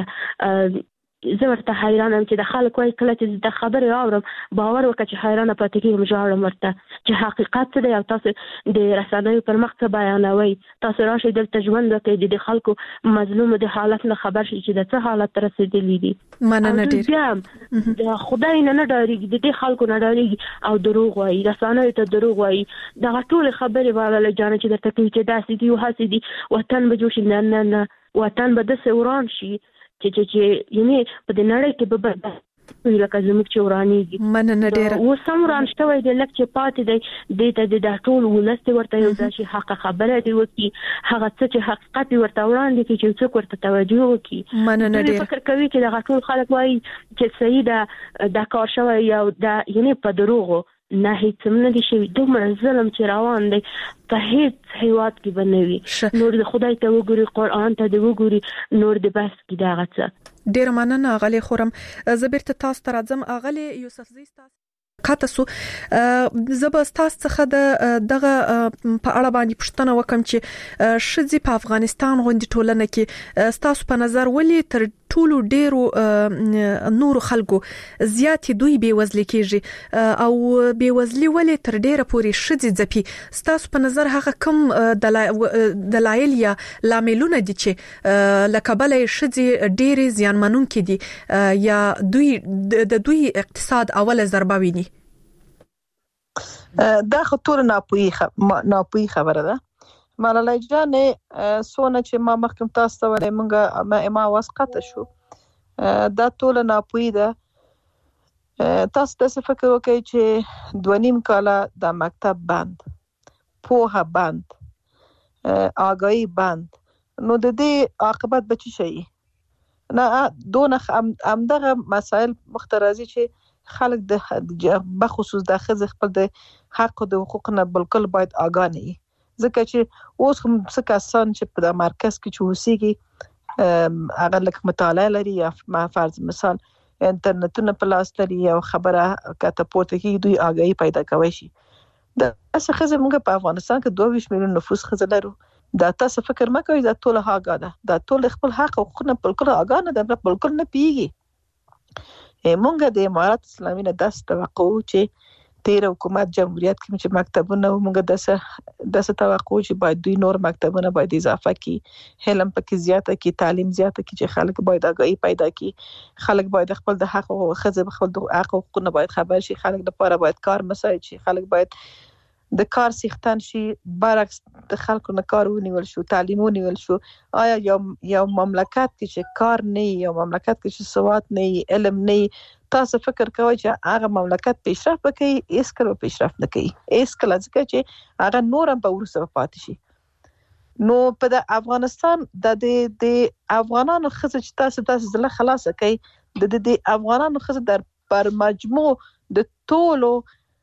زه ورته حیرانه یم چې د خلک وایي کله چې د خبرې اورم باور وکړه چې حیرانه پاتې کېږم، ژاړم ورته چې حقیقت څه دی. او تاسو د رسنیو پر مخ څه بیانوئ، تاسو راشئ دلته ژوند وکړئ، د خلکو مظلومو د حالت نه خبر شئ چې د څه حالت ته رسېدلي دي. مننه ډېر. بیا د خدای نه ډارېږي، د دې خلکو نه ډارېږي او دروغ وایي، رسنیو ته دروغ وایي. دغه ټولې خبرې ملاله جانه چې درته کوي چې داسې دي او هسې دي، وطن به جوړ شي. نه نه نه، وطن به داسې وران شي چې یعنی په دې نړۍ کې به لکه زموږ چې ورانېږي. مننه ډېره. اوس هم وران شوی دی، لږ چې پاتې دی، دې ته د ټول ولس دې ورته یو ځای شي، حقه خبره دې وکړي، هغه څه چې حقیقت دې ورته وړاندې کړي چې څوک ورته توجه وکړي. مننه ډېره. فکر کوي چې دغه ټول خلک وایي چې صحیح ده دا کار شوی او دا یعنی په دروغو نه هیڅ نه دي شي دومره ظلم چې روان دی په هیڅ هیواد کې بنوي نور د خدای ته وګوري قرآن ته دی وګوري نور د بس کې دا غڅه ډیر مننه اغلی خورم زبرت تاسو تر اعظم اغلی یوسف زی تاسو کاتسو زبستاس څخه دغه په اړه باندې پوښتنه وکم چې شذې په افغانستان غونډه ټولنه کې تاسو په نظر ولې تر ټولو ډیرو نور خلکو زیات دوی بیوزل کېږي او بیوزلی ولې تر ډیره پورې شذې ځپي تاسو په نظر هغه کوم دلایل یا لاملونه دي چې لکبل شذې ډیره زیانمنونکې دي یا دوی اقتصاد اوله ضربه ویني دا خطور ناپوهي خبره ده ملالۍ جان سونه چې ما مخکم تاسو ته ولې مونږه ما واسقته شو دا ټول ناپوهي ده تاسو د فکر وکړئ چې 2.5 کاله د مکتب بند پوهه بند آگاهی بند نو د دې عاقبت به څه شي نه دونه همدغه مسائل مخترازي چې خلک د بخصوص د خپل د حق او د حقوق نه بالکل باید آگاه نه وي ځکه چې اوس هم څه کسان چې په مرکز کې چوسيږي هغه لکه مطالعه لري یا فرض مثال انټرنیټونه په لاس لري او خبره کته پورته کې دوی آگاهي پیدا کوي شي د اسه خزه موږ په افغانستان کې 22 میلیون نفوس خزه لرو دا تاسو فکر مکوئ دا ټول هاګه ده دا ټول خپل حق او حقوق نه بالکل آگاه نه ده بالکل نه پیږي موږ د امارات اسلامي نه داس توقع چې تیر حکومت جمهوریت کې چې مکتبونه موږ داسه توقع چې باید دوی نور مکتبونه باید اضافه کی علم پکې زیاته کی تعلیم زیاته کی چې خلک باید آگاهی پیدا کی خلک باید خپل د حق او خزه خپل د حق او حقوق نه باید خبر شي خلک لپاره باید کار مساعد شي خلک باید د کار سیختان شي برعکس د خلکو نه کار ونیول شو تعلیم ونیول شو آیا یو مملکت کې چې کار نه یو مملکت کې چې سواد نه علم نه تاسو فکر کوئ چې هغه مملکت پیشرفت وکړي هیڅ کله پیشرفت نه کوي هیڅ کله ځکه چې هغه نور هم په ورسره پاتې شي نو په د افغانستان د افغانانو خزه چې تاسو زله خلاص کوي د افغانانو خزه در پر مجموع د ټولو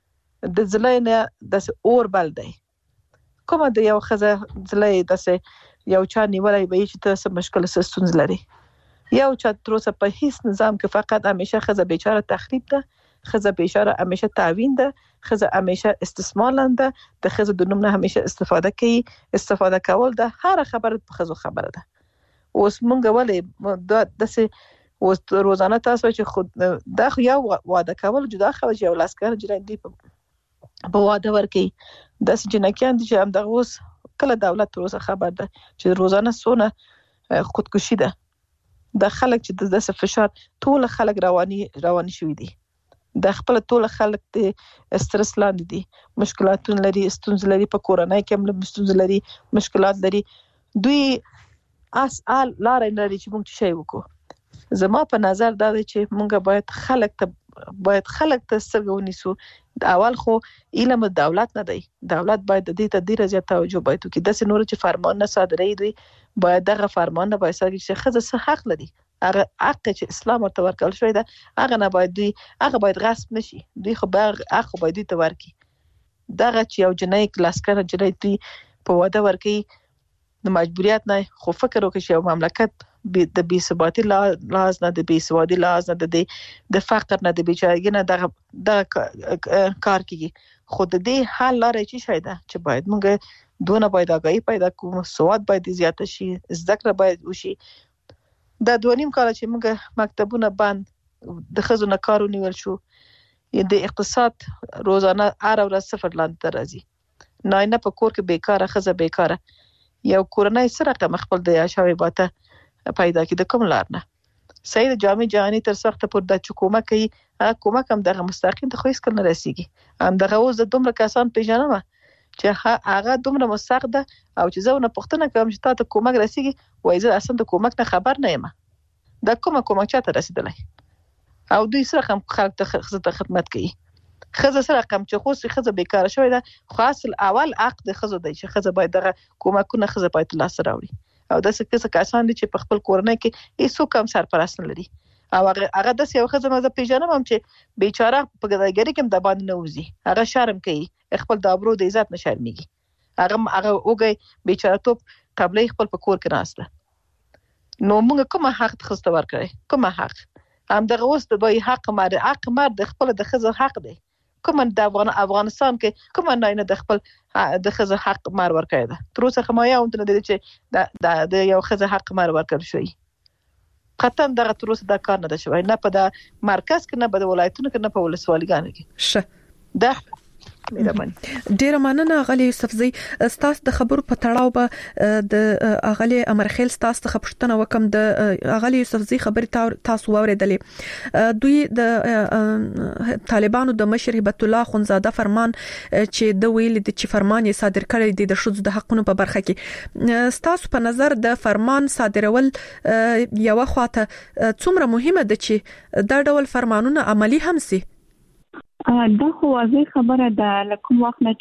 د زلینه د اور بل دی کومه د یو خزه زلې د یو چا نیولای به چې تاسو مشکل سستون لري یو چا تروسه په هیڅ نظام کې فقط همیشه خزه بیچاره تخریب ده خزه بیچاره همیشه تعوین ده خزه همیشه استثمار ده د خزه د نوم نه همیشه استفاده کول ده هر خبره په خزه خبره ده اوس مونږ ولې دسه اوس روزانه تاسو چې خود دا یو واده کول جدا خو یو لاسکر جرای دی په واده ورکی داس جنکیان دي چې هم د اوس کله دولت روزه خبر ده چې روزانه سونه خودکشي ده د خلک چې د فشار ټول خلک رواني شوی دي د خپل ټول خلک د استرس لاندې دي مشکلاتونه لري ستونزې لري په کورونای کې هم ستونزې لري مشکلات لري دوی اسال لارې لري چې موږ شي وکړو زما په نظر دا دی چې موږ باید خلک ته سترګونی سو د اول خو علم دولت نه دی دولت باید د دې ته ډیره زیاته توجه باید وکړي د سينور چې فرمان نه صادرې دی باید دغه فرمان نه باید چې خزه څه حق لري هغه حق چې اسلام ورته ورکړل شوی دا هغه نه باید دوی هغه باید غصب نشي دوی خو حق باید ته ورکړي دغه چې یو جنۍ کلاسکر جنۍ دوی په واده ورکړي د مجبوریت نه خو فکر وکړي چې یو مملکت د بي ثباتي لاز نه د بي سوادي لاز نه د فقر نه د بیچارهګي نه د کار کیږي خود دې حل لري چې شاید چې باید موږ دونه باید آگاهی پیدا کوو سواد باید زیات شي ذکر باید وشي د 2.5 کال چې موږ مکتبونه بند د خزونه کارو نیول شو د اقتصاد روزانه هر ورځ صفر لاندې راځي نه په کور کې بیکاره خزه بیکاره یو کورنۍ سره رقم خپل د یاشاوي باته پیدا کی د کوم لار نه سید جامع جهانی تر سخت پر د حکومت کوي حکومت هم دغه مستقیم ته خو هیڅ کله رسیږي هم دغه اوس د دومره کسان پیژنم چې هغه دومره مستقد او چې زونه پښتنه کوم چې تاسو کومک رسیږي وای زه اصلا د کومک نه خبر نه یم دا کومک چاته رسیدلای او دوی سره هم خلک ته خدمت کوي خزه سره کم چې خو سي خزه بیکاره شوی دا خاص اول عقد خزه دی چې خزه باید دغه کومکونه خزه باید لاس راوړي او داسې کسان دي چې په خپل کورنۍ کې هیڅ کم سرپرست نه لري او هغه د یو خزه مزه پیژنم هم چې بیچاره په ګداګری کې د باندې نوځي هغه شرم کوي خپل د ابرو د عزت نشرمېږي هغه وګي بیچاره ته قبلې خپل په کور کې راسته نو موږ کومه حق خسته ورکړي کومه حق هم دغه اوس د به حق مر د خپل د خزه حق دی کوم د افغانستان کې کوم نه د خپل د خزه حق مر ورکړي ده تر اوسه خمایا اونته د چې د یو خزه حق مر ورکړ شوی قطن دغه تر اوسه دا کار نه ده شوی نه په د مرکز کې نه په د ولایتونو کې نه په ولسوالیګانو کې ده ډیره مننه غلی یوسفزی ستاسو د خبرو په تړاو به د غلی امرخیل ستاسو د خبرشتنه وکم د غلی یوسفزی خبرې تاسو واوریدلې دوی د طالبانو د مشر هبت الله خونزاده فرمان چې د ویل د چې فرمان یې صادر کړی دی د شذ د حقونو په برخه کې ستاسو په نظر د فرمان صادرول یو خواته څومره مهمه ده چې دا ډول فرمانونه عملی هم سي دا خو واضح خبره ده لکه وخت نه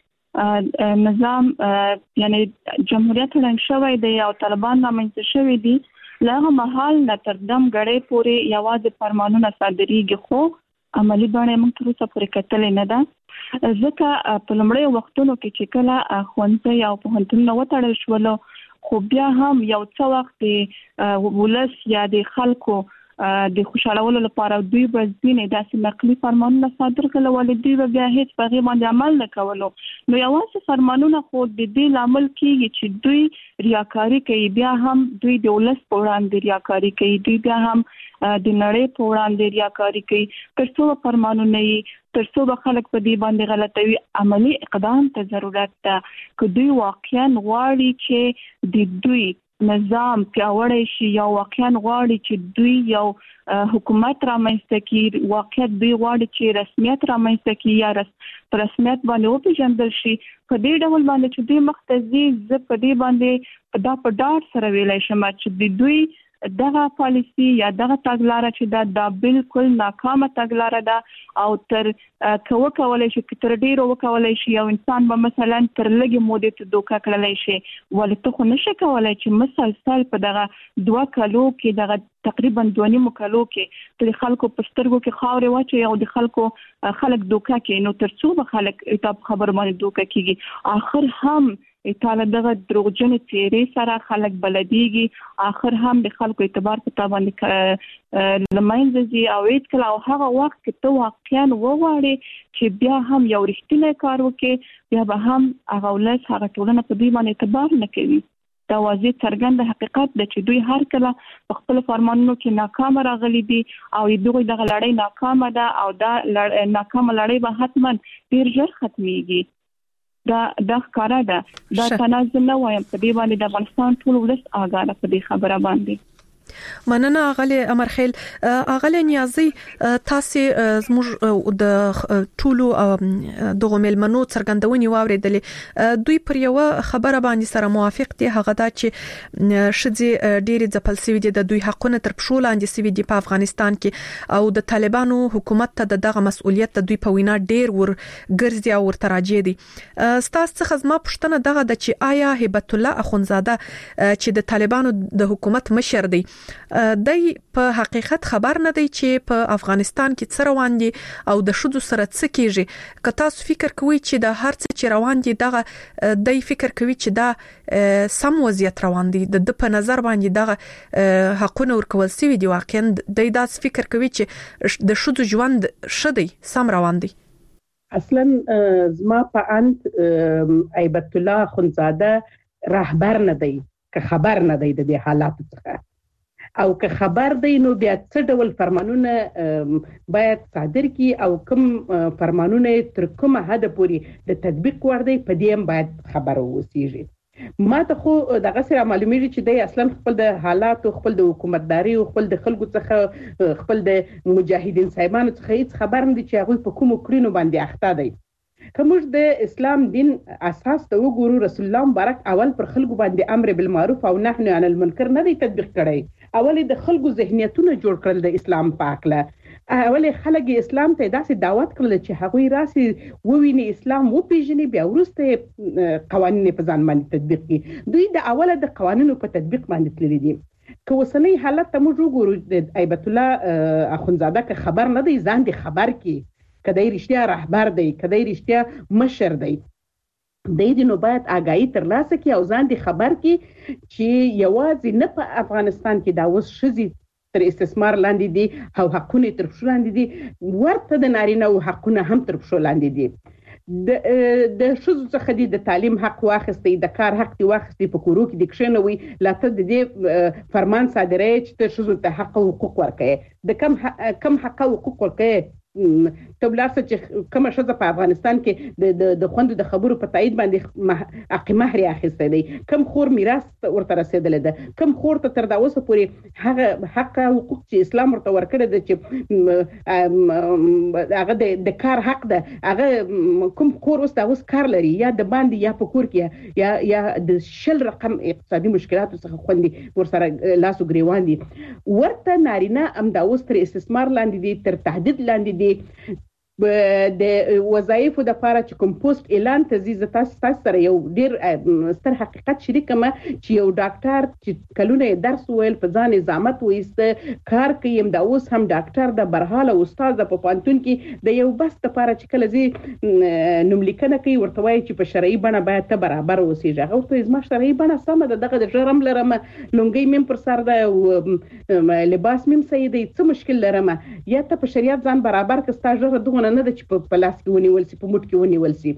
چې نظام یعنی جمهوریت رنګ شوی دی او طالبان رامنځته شوی دي لغه محل نه تر دم غړې پورې یوازې فرمانونه صادریږي خو عملی باندې موږ تر اوسه پورې کتلې نه ده ځکه په لومړی وختونو کې چې کله خوندې او په هنتونو وټړل شول خو بیا هم یو څو وخت ولس یا د خلکو د خوشالولو لپاره دوی بزینه داسې نقلي فرمانونه صادر کړل ولې دوی بیا هیڅ په غي باندې عمل نه کولو نو یوازې فرمانونه خو د دې لامل کیږي چې دوی ریاکاری کوي بیا هم دوی د ولس په وړاندې ریاکاری کوي دوی بیا هم د نړۍ په وړاندې ریاکاری کوي ترڅو فرمانونه ترڅو به خلک په دې باندې غلطوي عملی اقدام ته ضرورت ده چې دوی واقعا غواړي چې د دوی نظام پیاوړی شي یا واقعا غواړي چې دوی یو حکومت رامنځته کړي واقعا دوی غواړي چې رسمیت رامنځته کړي یا رسمیت باندې وپیژندل شي په دې ډول باندې چې دوی مختزي ز په دې باندې دا په ډاډ سره ویلای شم چې دوی دغه پالیسی یا دغه تګلارې چې دا بالکل ناکامه تګلارې ده او تر کولای شي تر ډیرو وکولای شي یو انسان به مثلا تر لګي مودې ته دوکا کړلای شي ولته خو نشه کولای چې مسلسل په دغه 2 کالو کې دغه تقریبا 2.5 کالو کې د خلکو په سترګو کې خاورې واچي او د خلک دوکا کوي نو ترڅو به خلک خبر باندې دوکا کیږي اخر هم ایتاله دغه دروغجن تیرې سره خلک بلديږي اخر هم د خلکو اعتبار په تابانه لمنځي او هیڅ کله او هغه وخت کې ته واقعا وواړي چې بیا هم یو رښتینی کار وکړي بیا به هم هغه ولس هغه ټولنه په دې باندې اعتبار نه کوي دا واضح څرګند حقیقت ده چې دوی هر کله په خپل فرمانونو کې ناکام راغلي دي او دوی دغه لړۍ ناکامه ده او دا ناکامه لړۍ به حتما ډیر ژر ختميږي دا ښکارا ده دا تنازل نه وایم په دې باندې د افغانستان ټول ولس آګاه په دې خبره باندې مننه اغلی امرخیل اغلی نیازي تاسو زموږ د ټولو دغه ملمنو څرګندونې واوریدلې دوی پر یو خبره باندې سره موافق دي هغه دا چې شذي ډېری ځپل سوي دي د دوی حقونه تر پښو لاندې سوي دي په افغانستان کې او د طالبانو حکومت ته دغه مسؤلیت د دوی په وینا ډېر ور ګرځي او ور تراجي دي تاسو څخه زما پوښتنه دغه د چې آیا هبت الله اخونزاده چې د طالبانو د حکومت مشر دی دای په حقیقت خبر نه دی چې په افغانستان کې څه روان دي او د شذو سره څه کیږي که تاسو فکر کوئ چې د هر څه چې روان دي دغه دای فکر کوي چې دا سم وضعیت روان دي د په نظر باندې دغه حقونه ورکول سوي دي واقعا دای داس فکر کوي چې د شذو ژوند شدي سم روان دي اصلا زما په انت هبت الله خونزاده رهبر نه دی که خبر نه دی د دې حالات څخه او که خبر دی نو بیا څه ډول فرمانونه باید صادر کی او کوم فرمانونه تر کومه حد پورې د تطبیق ور دی په دې هم باید خبر اوسېږي ما ته خو دغه سره معلومیږي چې د اصلا خپل د حالات او خپل د حکومتداري او خپل د خلکو څخه خپل د مجاهدین صاحبانو څخه هیڅ خبر نه دي چې هغه په کوم کړینو باندې اخته دي کومش د اسلام دین اساس ته وګورو رسول الله مبارک اول پر خلکو باندې امر بالمعروف او نهي عن المنکر نه دی تطبیق کړی اول د خلکو ذهنیتونه جوړ کړل د اسلام پاک له اول خلک اسلام ته داسې دعوت کړل چې هغه راسي وویني اسلام وپیژني بیا ورسته قوانین په ځان باندې تطبیق کړي دوی د اوله د قوانینو په تطبیق باندې تللي دي که وسنۍ حالت ته موږ وګورو د هیبت الله اخونزاده که خبر نه دی ځان دې خبر کړي، که دی رښتیا رهبر دی، که دی رښتیا مشر دی، دی نو باید آگاهی ترلاسه کړي او ځان دې خبر کړي چې یوازې نه په افغانستان کې دا اوس ښځې تر استثمار لاندې دي او حقونه تر پښو لاندې دي، ورته د نارینه او حقونه هم تر پښو لاندې دي. د ښځو څخه دي د تعلیم حق واخیستی، د کار حق دي واخیستی، په کورو کې دې کښېنوي، لا ته د دې فرمان صادروي چې ته ښځو ته حق او حقوق ورکوې. د کم حق او حقوق ورکوې؟ ته ولاړ شه چې کومه ښځه په افغانستان کې د خویندو د خبرو په تایید باندې حق مهر یې اخیستی دی، کم خور میراث ورته رسېدلی ده، کم خور ته تر دا اوسه پورې هغه حق او حقوق چې اسلام ورته ورکړی دی چې هغه د کار حق ده، هغه کوم خور اوس دا اوس کار لري یا د باندې یا په کور کې یا د 10 رقم اقتصادي مشکلاتو څخه خوندې ورسره لاس و ګریوان دي. ورته نارینه همدا اوس تر استثمار لاندې دي، تر تهدید لاندې دي. د وظایفو د لپاره چې کوم پوسټ اعلان ته ځي، زه تاسو سره یو ډیر ستر حقیقت شریکم چې یو ډاکټر چې کلونه درس ویل په ځان زحمت وایسته کار کوي، دا اوس هم ډاکټر د برحاله استاد په پوهنتون کې د یو بس لپاره چې کله زی نوملیکنه کوي ورته وایي چې په شرعي بڼه باید ته برابر اوسېږي. هغه ورته زما شرعي بڼه سمه ده، دغه د ژرم لرم، لونګۍ مې پر سر ده او لباس مې صحیح دی، څه مشکل لرم؟ یا ته په شریعت ځان برابر که ستا ژره دغونه نه ده چې په لاس کې ونیول سي، په موټ کې ونیول سي.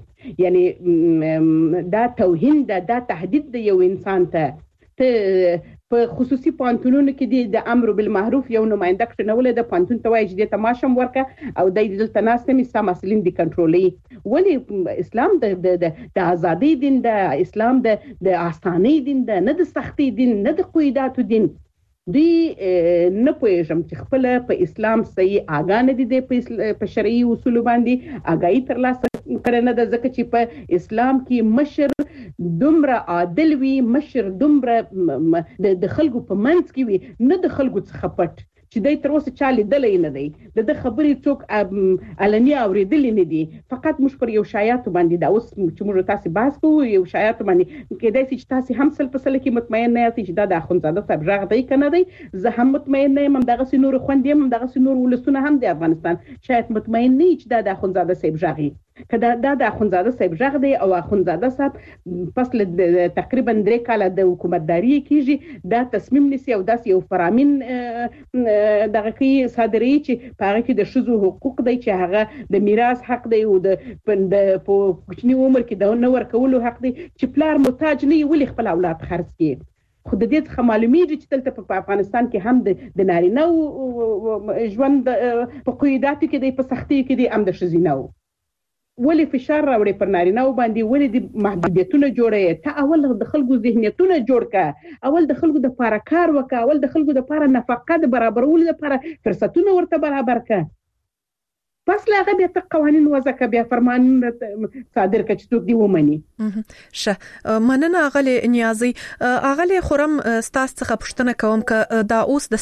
یعنی دا توهین ده، دا تهدید ده یو انسان ته په خصوصي پوهنتونونو کې دی د امر بالمعروف یو نماینده کښېنولی ده، پوهنتون ته وایي چې دې ته معاش هم ورکړه او دی دلته ناست وي ستا محصلین دې کنټرولوي. ولې اسلام د ازادۍ دین ده، اسلام د آسانۍ دین ده، نه د سختۍ دین، نه د قیوداتو دین. دوی نه پوهېږم چې خپله په اسلام صحیح آګاه نه دي، دی په شرعي اصولو باندې آګاهي ترلاسه کړې نه ده، ځکه چې په اسلام کې مشر دومره عادل وي، مشر دومره د خلکو په منځ کې وي، نه د خلکو څخه پټ چې دی تر اوسه چا لیدلی نه دی، د خبرې څوک علني اورېدلی نه دي. فقط موږ پر یو شایعاتو باندې دا اوس چې موږ تاسې بحث کوو، یو شایعاتو باندې کېدای شي چې تاسې هم 100% کې مطمئن نه یاستئ چې دا د اخندزاده صاحب غږ دی که نه دی. زه هم مطمئن نه یم، همدغسې نورې خویندې هم، همدغسې نور ولسونه هم د افغانستان شاید مطمئن نه وي چې دا د اخندزاده صاحب غږ وي. که دا د اخندزاده صاحب غږ دی او اخندزاده صاحب پس له تقریبا 3 کاله د حکومتداري کېږي، دا تصمیم نیسي او داسې یو فرامین دغه کوي صادروي چې په هغه کې د ښځو حقوق دی، چې هغه د میراث حق دی او د په کوچني عمر کې د نه ورکولو حق دی، چې پلار محتاج نه وي ولې خپل اولاد خرڅ کړي. خو د دې څخه معلومیږي چې دلته په افغانستان کې هم د نارینه ژوند په قیوداتو کې دی، په سختیو کې دی، هم د ښځینه ولې فشار راوړي پر نارینه باندې، ولې د محدودیتونه جوړوي؟ ته اول د خلکو ذهنیتونه جوړ کړه، اول د خلکو د لپاره کار وکړه، اول د خلکو د لپاره نفقه د برابرولو لپاره فرصتونه ورته برابر کړه. پس له هغه بیا ته قوانین وضع کړه، بیا فرمانونه صادر کړه چې څوک دې ومني. ښه، مننه اغلې نیازي. اغلې خورم ستاسو څخه پوښتنه کوم که دا اوس د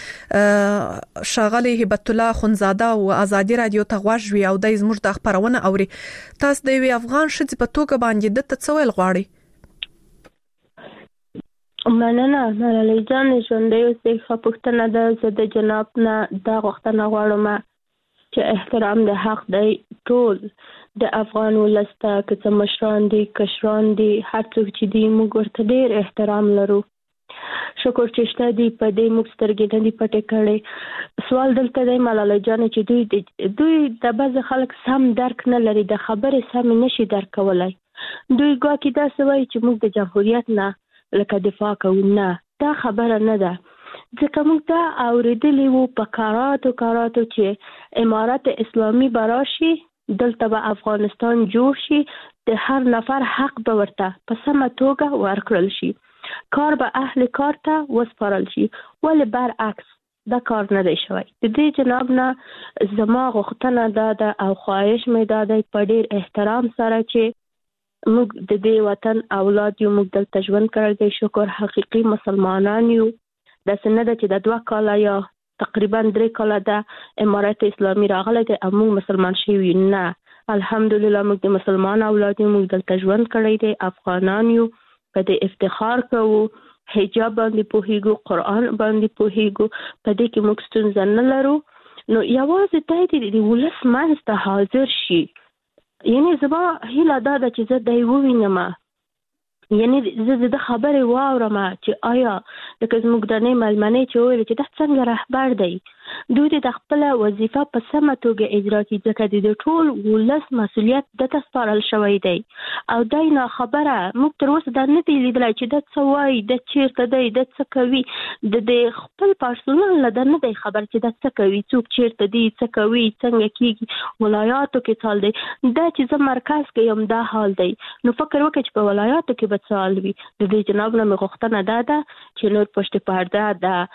ستې شاغلې هیبت الله اخندزاده او ازادي رادیو ته غوږ وي او د زموږ د خبرونه اوري، تاسو د یوې افغان ښځې په توګه باندې د څه ویل غواړئ؟ مننه ملالۍ جان، ژوندۍ اوسئ. ښه پوښتنه ده. زه د جناب نه دا غوښتنه غواړم چې احترام د حق دی. ټول د افغان ولس ته که څه مشران دي، کشران دي، هر څوک چې دي، موږ ورته ډېر احترام لرو. شکر چې شته دي، په دې موږ سترګې نه دي پټې کړې. سوال دلته دی ملالۍ جانې چې دوی د بعضې خلک سم درک نه لري، د خبرې سم نشي درک کولی. دوی ګواکې داسې وایي چې موږ د جمهوریت نه لکه دفاع کوو. نه، دا خبره نه ده، ځکه موږ دا اورېدلی وو په کاراتو چې امارت اسلامي به راشي، دلته به افغانستان جوړ شي، د هر نفر حق به ورته په سمه توګه ورکړل شي، کار به اهل کار ته وسپارل شي. ولې برعکس دا کار نه دی شوی؟ د دې جناب نه زما غوښتنه دا ده او خواهش مې دا دی په ډېر احترام سره چې موږ د دې وطن اولاد یو، موږ دلته ژوند کړی دی، شکر حقیقي مسلمانان یو. داسې نه ده چې د 2 کاله یا تقریبا 3 کاله د امارت اسلامي راغلی دی او موږ مسلمان شوي یو. نه، الحمدلله موږ د مسلمان اولاد یو، موږ دلته ژوند کړی دی، افغانان یو، په دې افتخار کوو حجاب باندې پوهیږو، قرآن باندې پوهیږو، په دې کې موږ ستونزه نه لرو. نو یوازې ته دې ولس منځ ته حاضر شي. یعنی زما هیله دا ده چې زه دای ووینم، یعنی زه د خبرې واورم چې آیا لکه زموږ د نه ملمنې چې ویل چې دا څنګه رهبر دی، دوی د خپل وظیفه په سمه توګه اجرا کوي، ځکه د ټول ولس مسؤلیت د تسپارل شوی دی او دای نه خبره موږ تر اوسه دا نه دی لیدلای چې د څه وایي، د چیرته دی، د څه کوي، د خپل پرسونل نه نه دی خبر چې د څه کوي، څوک چیرته دی، څه کوي، څنګه کیږي، ولایاتو کې څال دی. دا چې زه مرکز کې یم دا حال دی. نو فکر وکړه چې په ولایاتو کې به څال وي. د دې جناب نه غوښتنه ده چې نور پشت پرده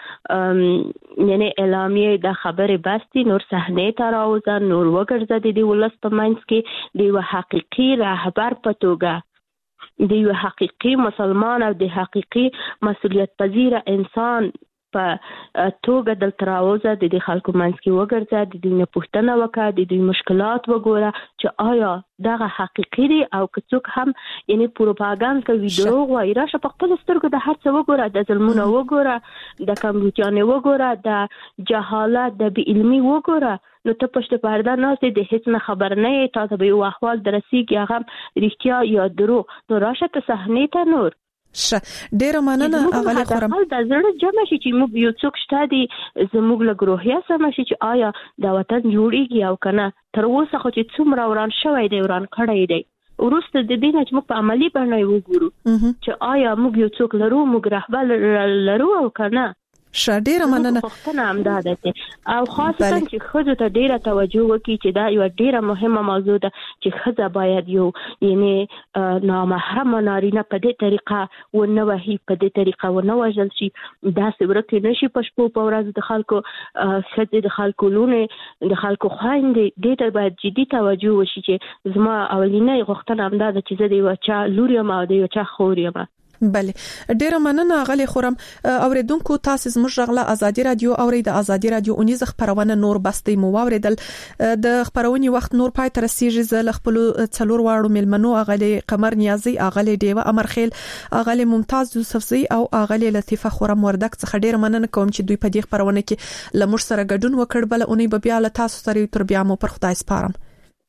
د یعنی اعلامیه د خبرې بستي نور صحنه ته راوځه، نور وګرځي د ولس په منځ کې د یو حقيقي رهبر په توګه، د یو حقيقي مسلمان او د حقيقي مسؤلیت پذیر انسان په توګه دلته راوځه، د دې خلکو منځ کې وګرځه، د دې نه پوښتنه وکړه، د دې مشکلات وګوره چې آیا دغه حقيقي دي او که څوک هم یعنی پروپاګاندا کوي، دروغ وایي. راشه په خپل سترګو د هر څه وګوره، د ظلمونو وګوره، د کمزورتیانو وګوره، د جهالت، د بې علمي وګوره. نو ته پشت پرده ناستې د هیڅ نه خبر نه یې، تا ته به یو احوال درسیږي هغه رښتیا یا دروغ. نو راشه ته صحنې ته نور ډیره مننه اغلی خورم. د زړه جمع شي چې موږ یو څوک شته دي زموږ له ګروهیا سم شي چې آیا دا وطن جوړیږي او کنه. تر اوسه خو چې څومره وران شوی دی، وران کړی دی. ورسته د دې نه چې موږ په عملی باندې وګورو چې آیا موږ یو څوک لرو، موږ رهبر لرو او کنه. ډیره مننه. پښتنه امداد ده او خاصه چې خځو ته ډیره توجه وکړي چې دا یو ډیره مهمه موضوع ده چې خځه باید یو یعنی نامحرم نارینه په دې طریقه ونه وهي، په دې طریقه ونه وژل شي، دا څورته نشي په شپو په ورځ د خلکو خځې د خلکو لونه د خلکو خويندې دې ته باید جدي توجه وشي چې زما اولینه غوښتنه امداد چې زه د یو چا لور یم او د یو چا خور یم. بله ډیره مننه غلی خورم. اوریدونکو تاسو زموږ غلا ازادي رادیو اوري د ازادي رادیو اونیز خبرونه نور بستي مو اوریدل. د خبرونې وخت نور پای تر سیږي زل خپل څلور واړو ملمنو اغلی قمر نیازي، اغلی دیوه امرخیل، اغلی ممتاز یوسفزي او اغلی لطیفه خورم وردک څخه ډیره مننه کوم چې دوی په دې خبرونه کې لمر سره ګډون وکړ. بل اونۍ به بیا له تاسو سره تر بیا مو پر خدای سپارم.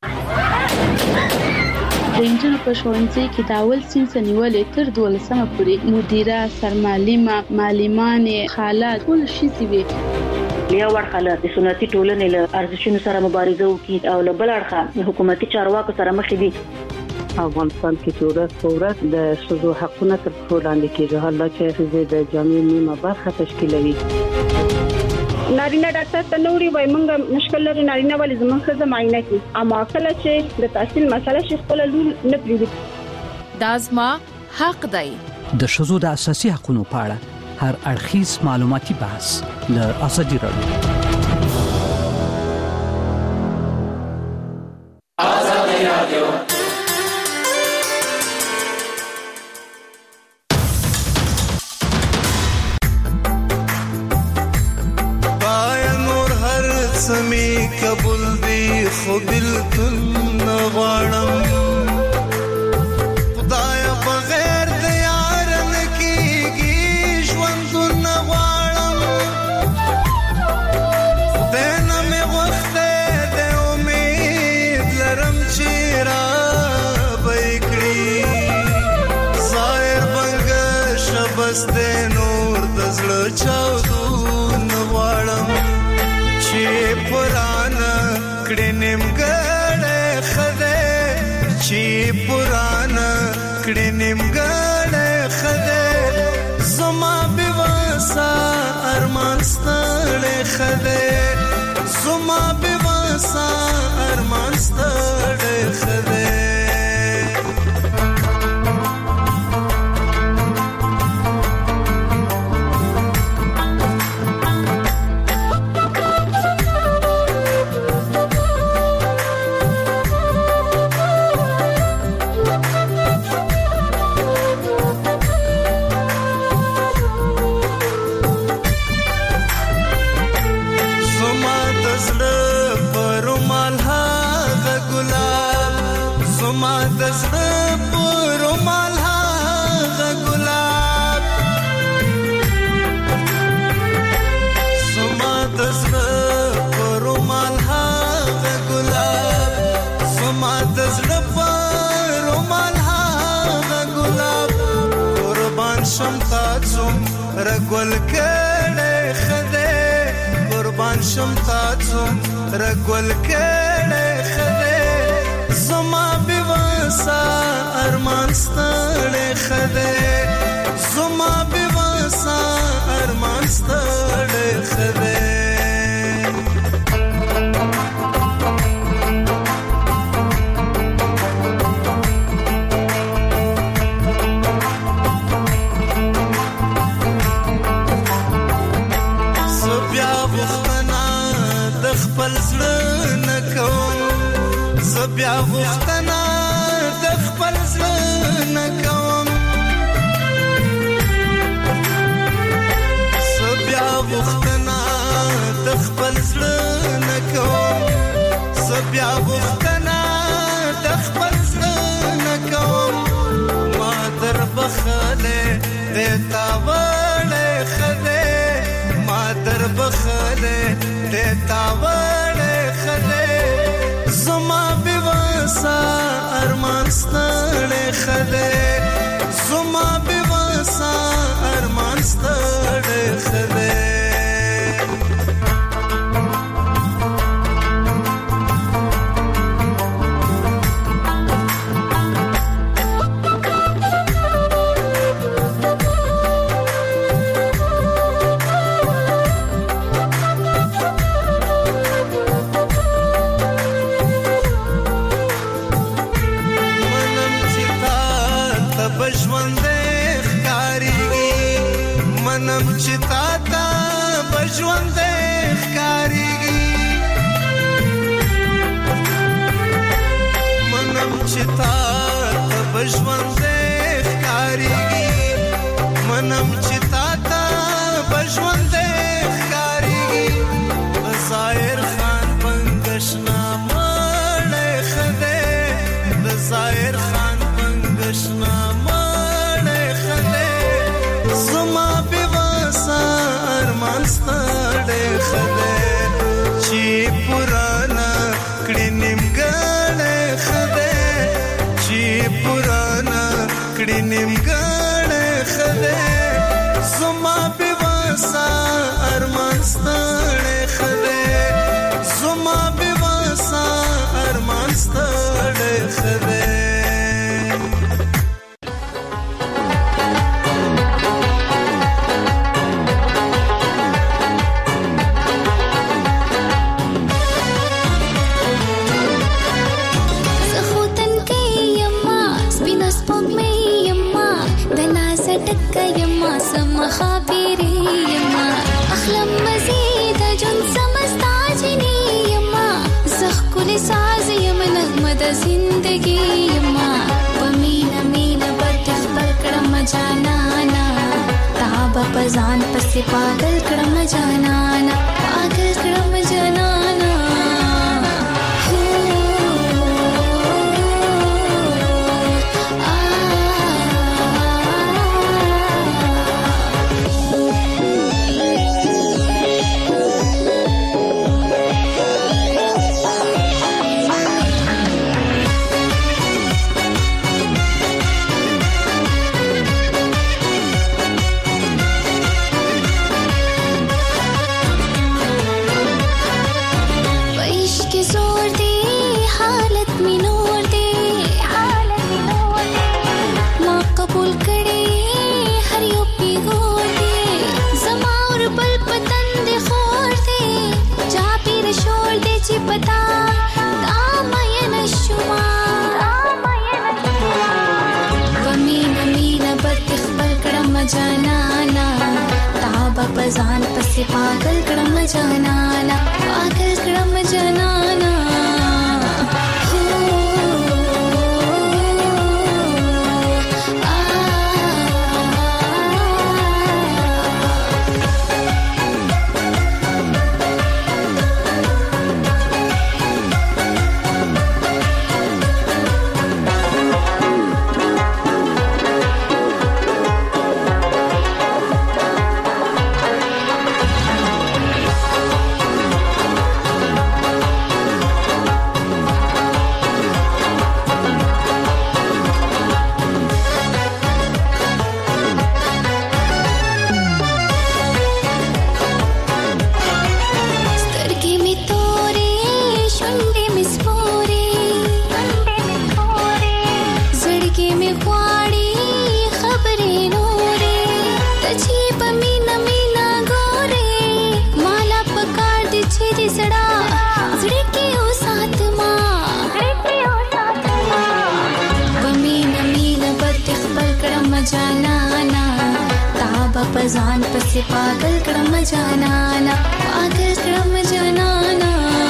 د انجن په ښوونځي کې د اول صنف نیولې تر 12مه پورې مدیره، سرمعلمه، معلمانې، خاله ټول شي وي. یو ورخه د سنتي ټولنې له ارزښتونو سره مبارزه وکړي او له بل اړخه حکومتي چارواکو سره مخ دي. افغانستان کې ورځ د شذو حقونه تر څو لاندې کېږي، حالات چې د جامعي نیمه برخه تشکیلوي. نارینه ډاکټر ته نوري وای مونږه مشکل لري، نارینه ولې زموږ څه معاینه کوي، اما کله چې د تحصیل مسله شي خپل لور نه پریږدي. دا زما حق دی. د شذو د اساسي حقوقو په اړه هر اړخیز معلوماتي بحث د ازادي رادیو. قبول دی خو بالکل نغواړم، خدای بغیر د یار نکیږي ژوند نغواړم، خدای نه مې غوښته د امید لرم چې را بکړي ظاهر بنګ شبس د نور د زړه چاودو نغواړم چې پرانا کړه نیمګړې خده، چې پرانا کړه نیمګړې خده، زما بواسا ارمان ستړې خده، زما بواسا ارمان ستړې خده. رګول کړه خده قربان شم تاسو رګول کړه خده زما بواسا ارمان ستړ خده زما بواسا ارمان ستړ خده بیا غوښتنه د خپل ځل نه کوم بیا غوښتنه د خپل ځل نه کوم بیا غوښتنه د خپل ځل نه کوم ما در بخله د تاوړې خده ما در بخله د تاوړې خده زما بواسا ارمان ستړ خده زما بواسا ارمان ستړ خده पजान पसे पागल क्रम जानाना पागल क्रम जानाना पजान पसे पागल क्रम जानाना पागल क्रम जानाना ځان پسې پاگل کړم جانانا پاگل کړم جانانا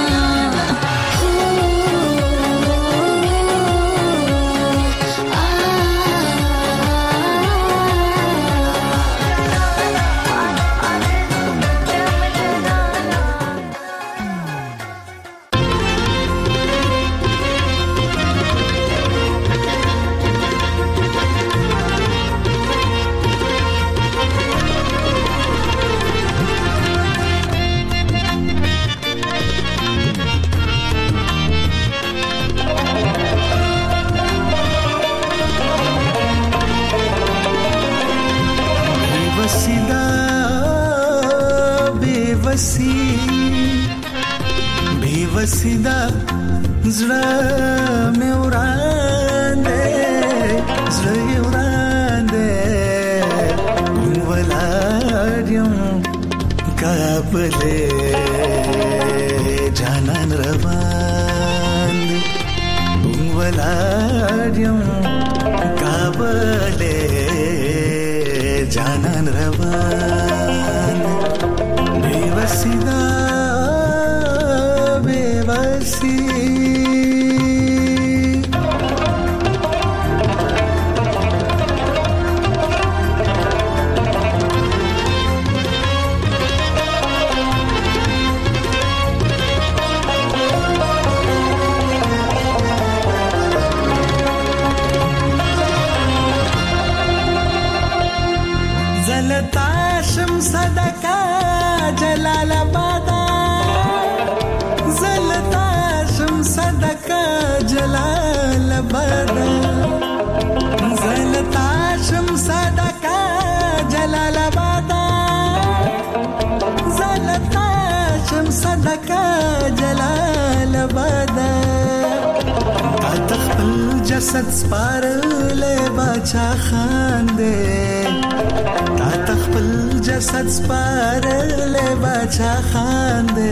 बेवसीदा زړه مې وراندې زړه وراندې ولادم کابلې جانان روان ولادم کابلې جانان روان बेवसीदा बेवसी زلتاشم صدقه جلالاباد زلتاشم صدقه جلالاباد زلتاشم صدقه جلالاباد زلتاشم صدقه جلالاباد تخپل جسد سپارلې بچا خاندې تخپل جسد سپارلې بچا خاندې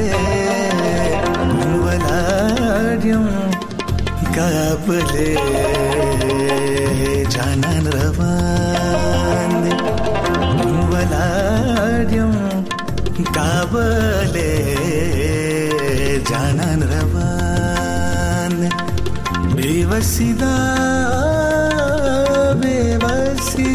ولادم کابلې جانان روان ولادم کابلې جانان روان बेवसीदा बेवसी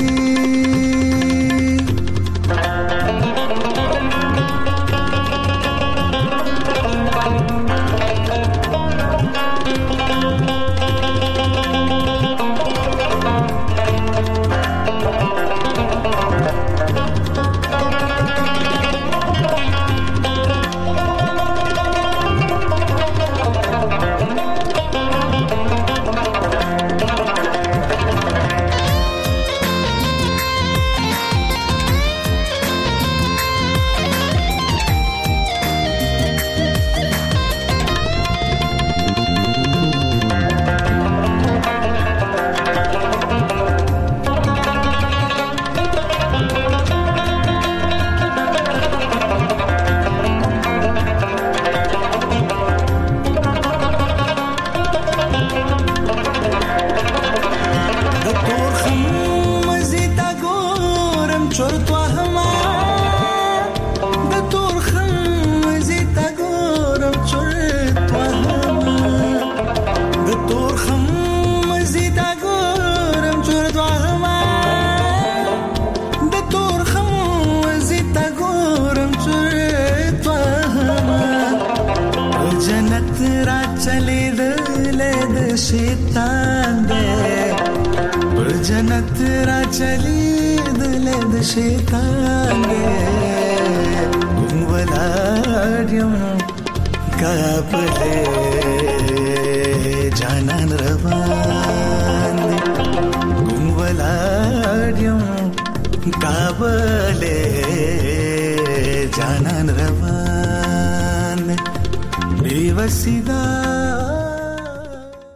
शैतान दे जन्नत रा चली दिले द शैतान दे वलाड्यम काबले जानन रवान वलाड्यम काबले जानन रवान बेवसीदा